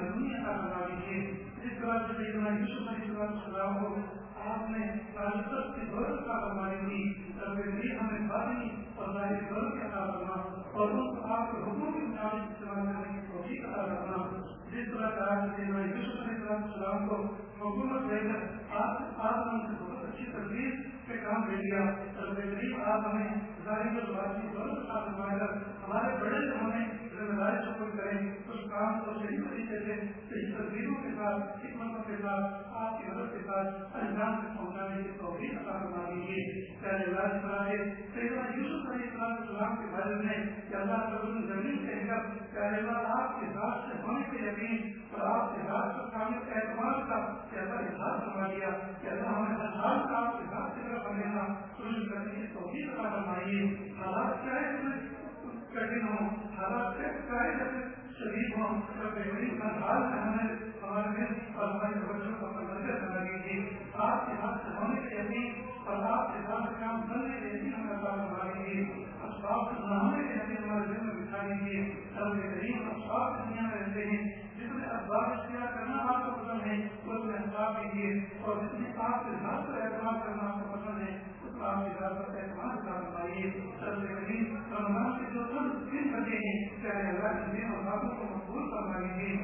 مضمون عطا فرما دیجیے. جس طرح سے سیدنا یوسف علیہ السلام کو آپ نے تعلق کی دولت عطا فرمائی تھی, رب کریم ہمیں باطنی اور ظاہری دولت عطا فرما اور ان کو آپ کے حکم کے مطابق استعمال کرنے کی توفیق عطا فرما. جس طرح سے آپ سیدنا یوسف علیہ السلام کو حکومت دے کر آپ نے ان سے بہت اچھی تدبیر سے کام لے لیا, رب کریم آپ ہمیں ظاہری اور باطنی دولت عطا فرما کر ہمارے بڑے جو ہمیں ذمہ داری شکر کریں, اس کام کو صحیح طریقے سے صحیح تدبیروں کے ساتھ, حکمتوں کے ساتھ, آپ کی مدد کے ساتھ انجام تک پہنچانے کی توفیق عطا فرما دیجیے. پہلے اللہ تعالیٰ سے سیدنا یوسف علیہ السلام کے بارے میں کہ اللہ تعالیٰ زمین کہہ کر پہلے اللہ آپ کے ذات سے ہونے کے یقین اور آپ کے ذات پر کامل اعتماد کا کہ اللہ اظہار فرما دیا کہ اللہ ہمیں ہر حال کا آپ کے ذات سے طرف بننا سنن کرنے کی توفیق عطا فرمائیے. حالات کیا ہے کٹھن ہوں, حالات چاہے شدید ہوں, ہر حال میں ہمیں ہمارے دل اور ہمارے بچوں کو نظر بنا دیجیے. آپ کے ہاتھ سے ہونے کے یقین اور آپ کے ہاتھ سے کام کرنے کے یقین ہمیں عطا فرما دیجیے. اسباب سے نہ ہونے کے یقین ہمارے دل میں بٹھا دیجیے. رب کریم اسباب دنیا میں رہتے ہیں, جتنے اسباب اختیار کرنا آپ کو پسند ہے اس میں اسباب دیجیے, اور جتنے آپ کے ذات پر اعتماد کرنا آپ کو پسند ہے اس میں آپ کے ذات پر اعتماد فرمائیے. رب کریم رمضان کے جو دن بچے ہیں چاہے اللہ کے دن اور باتوں کو مقبول فرما لیجیے.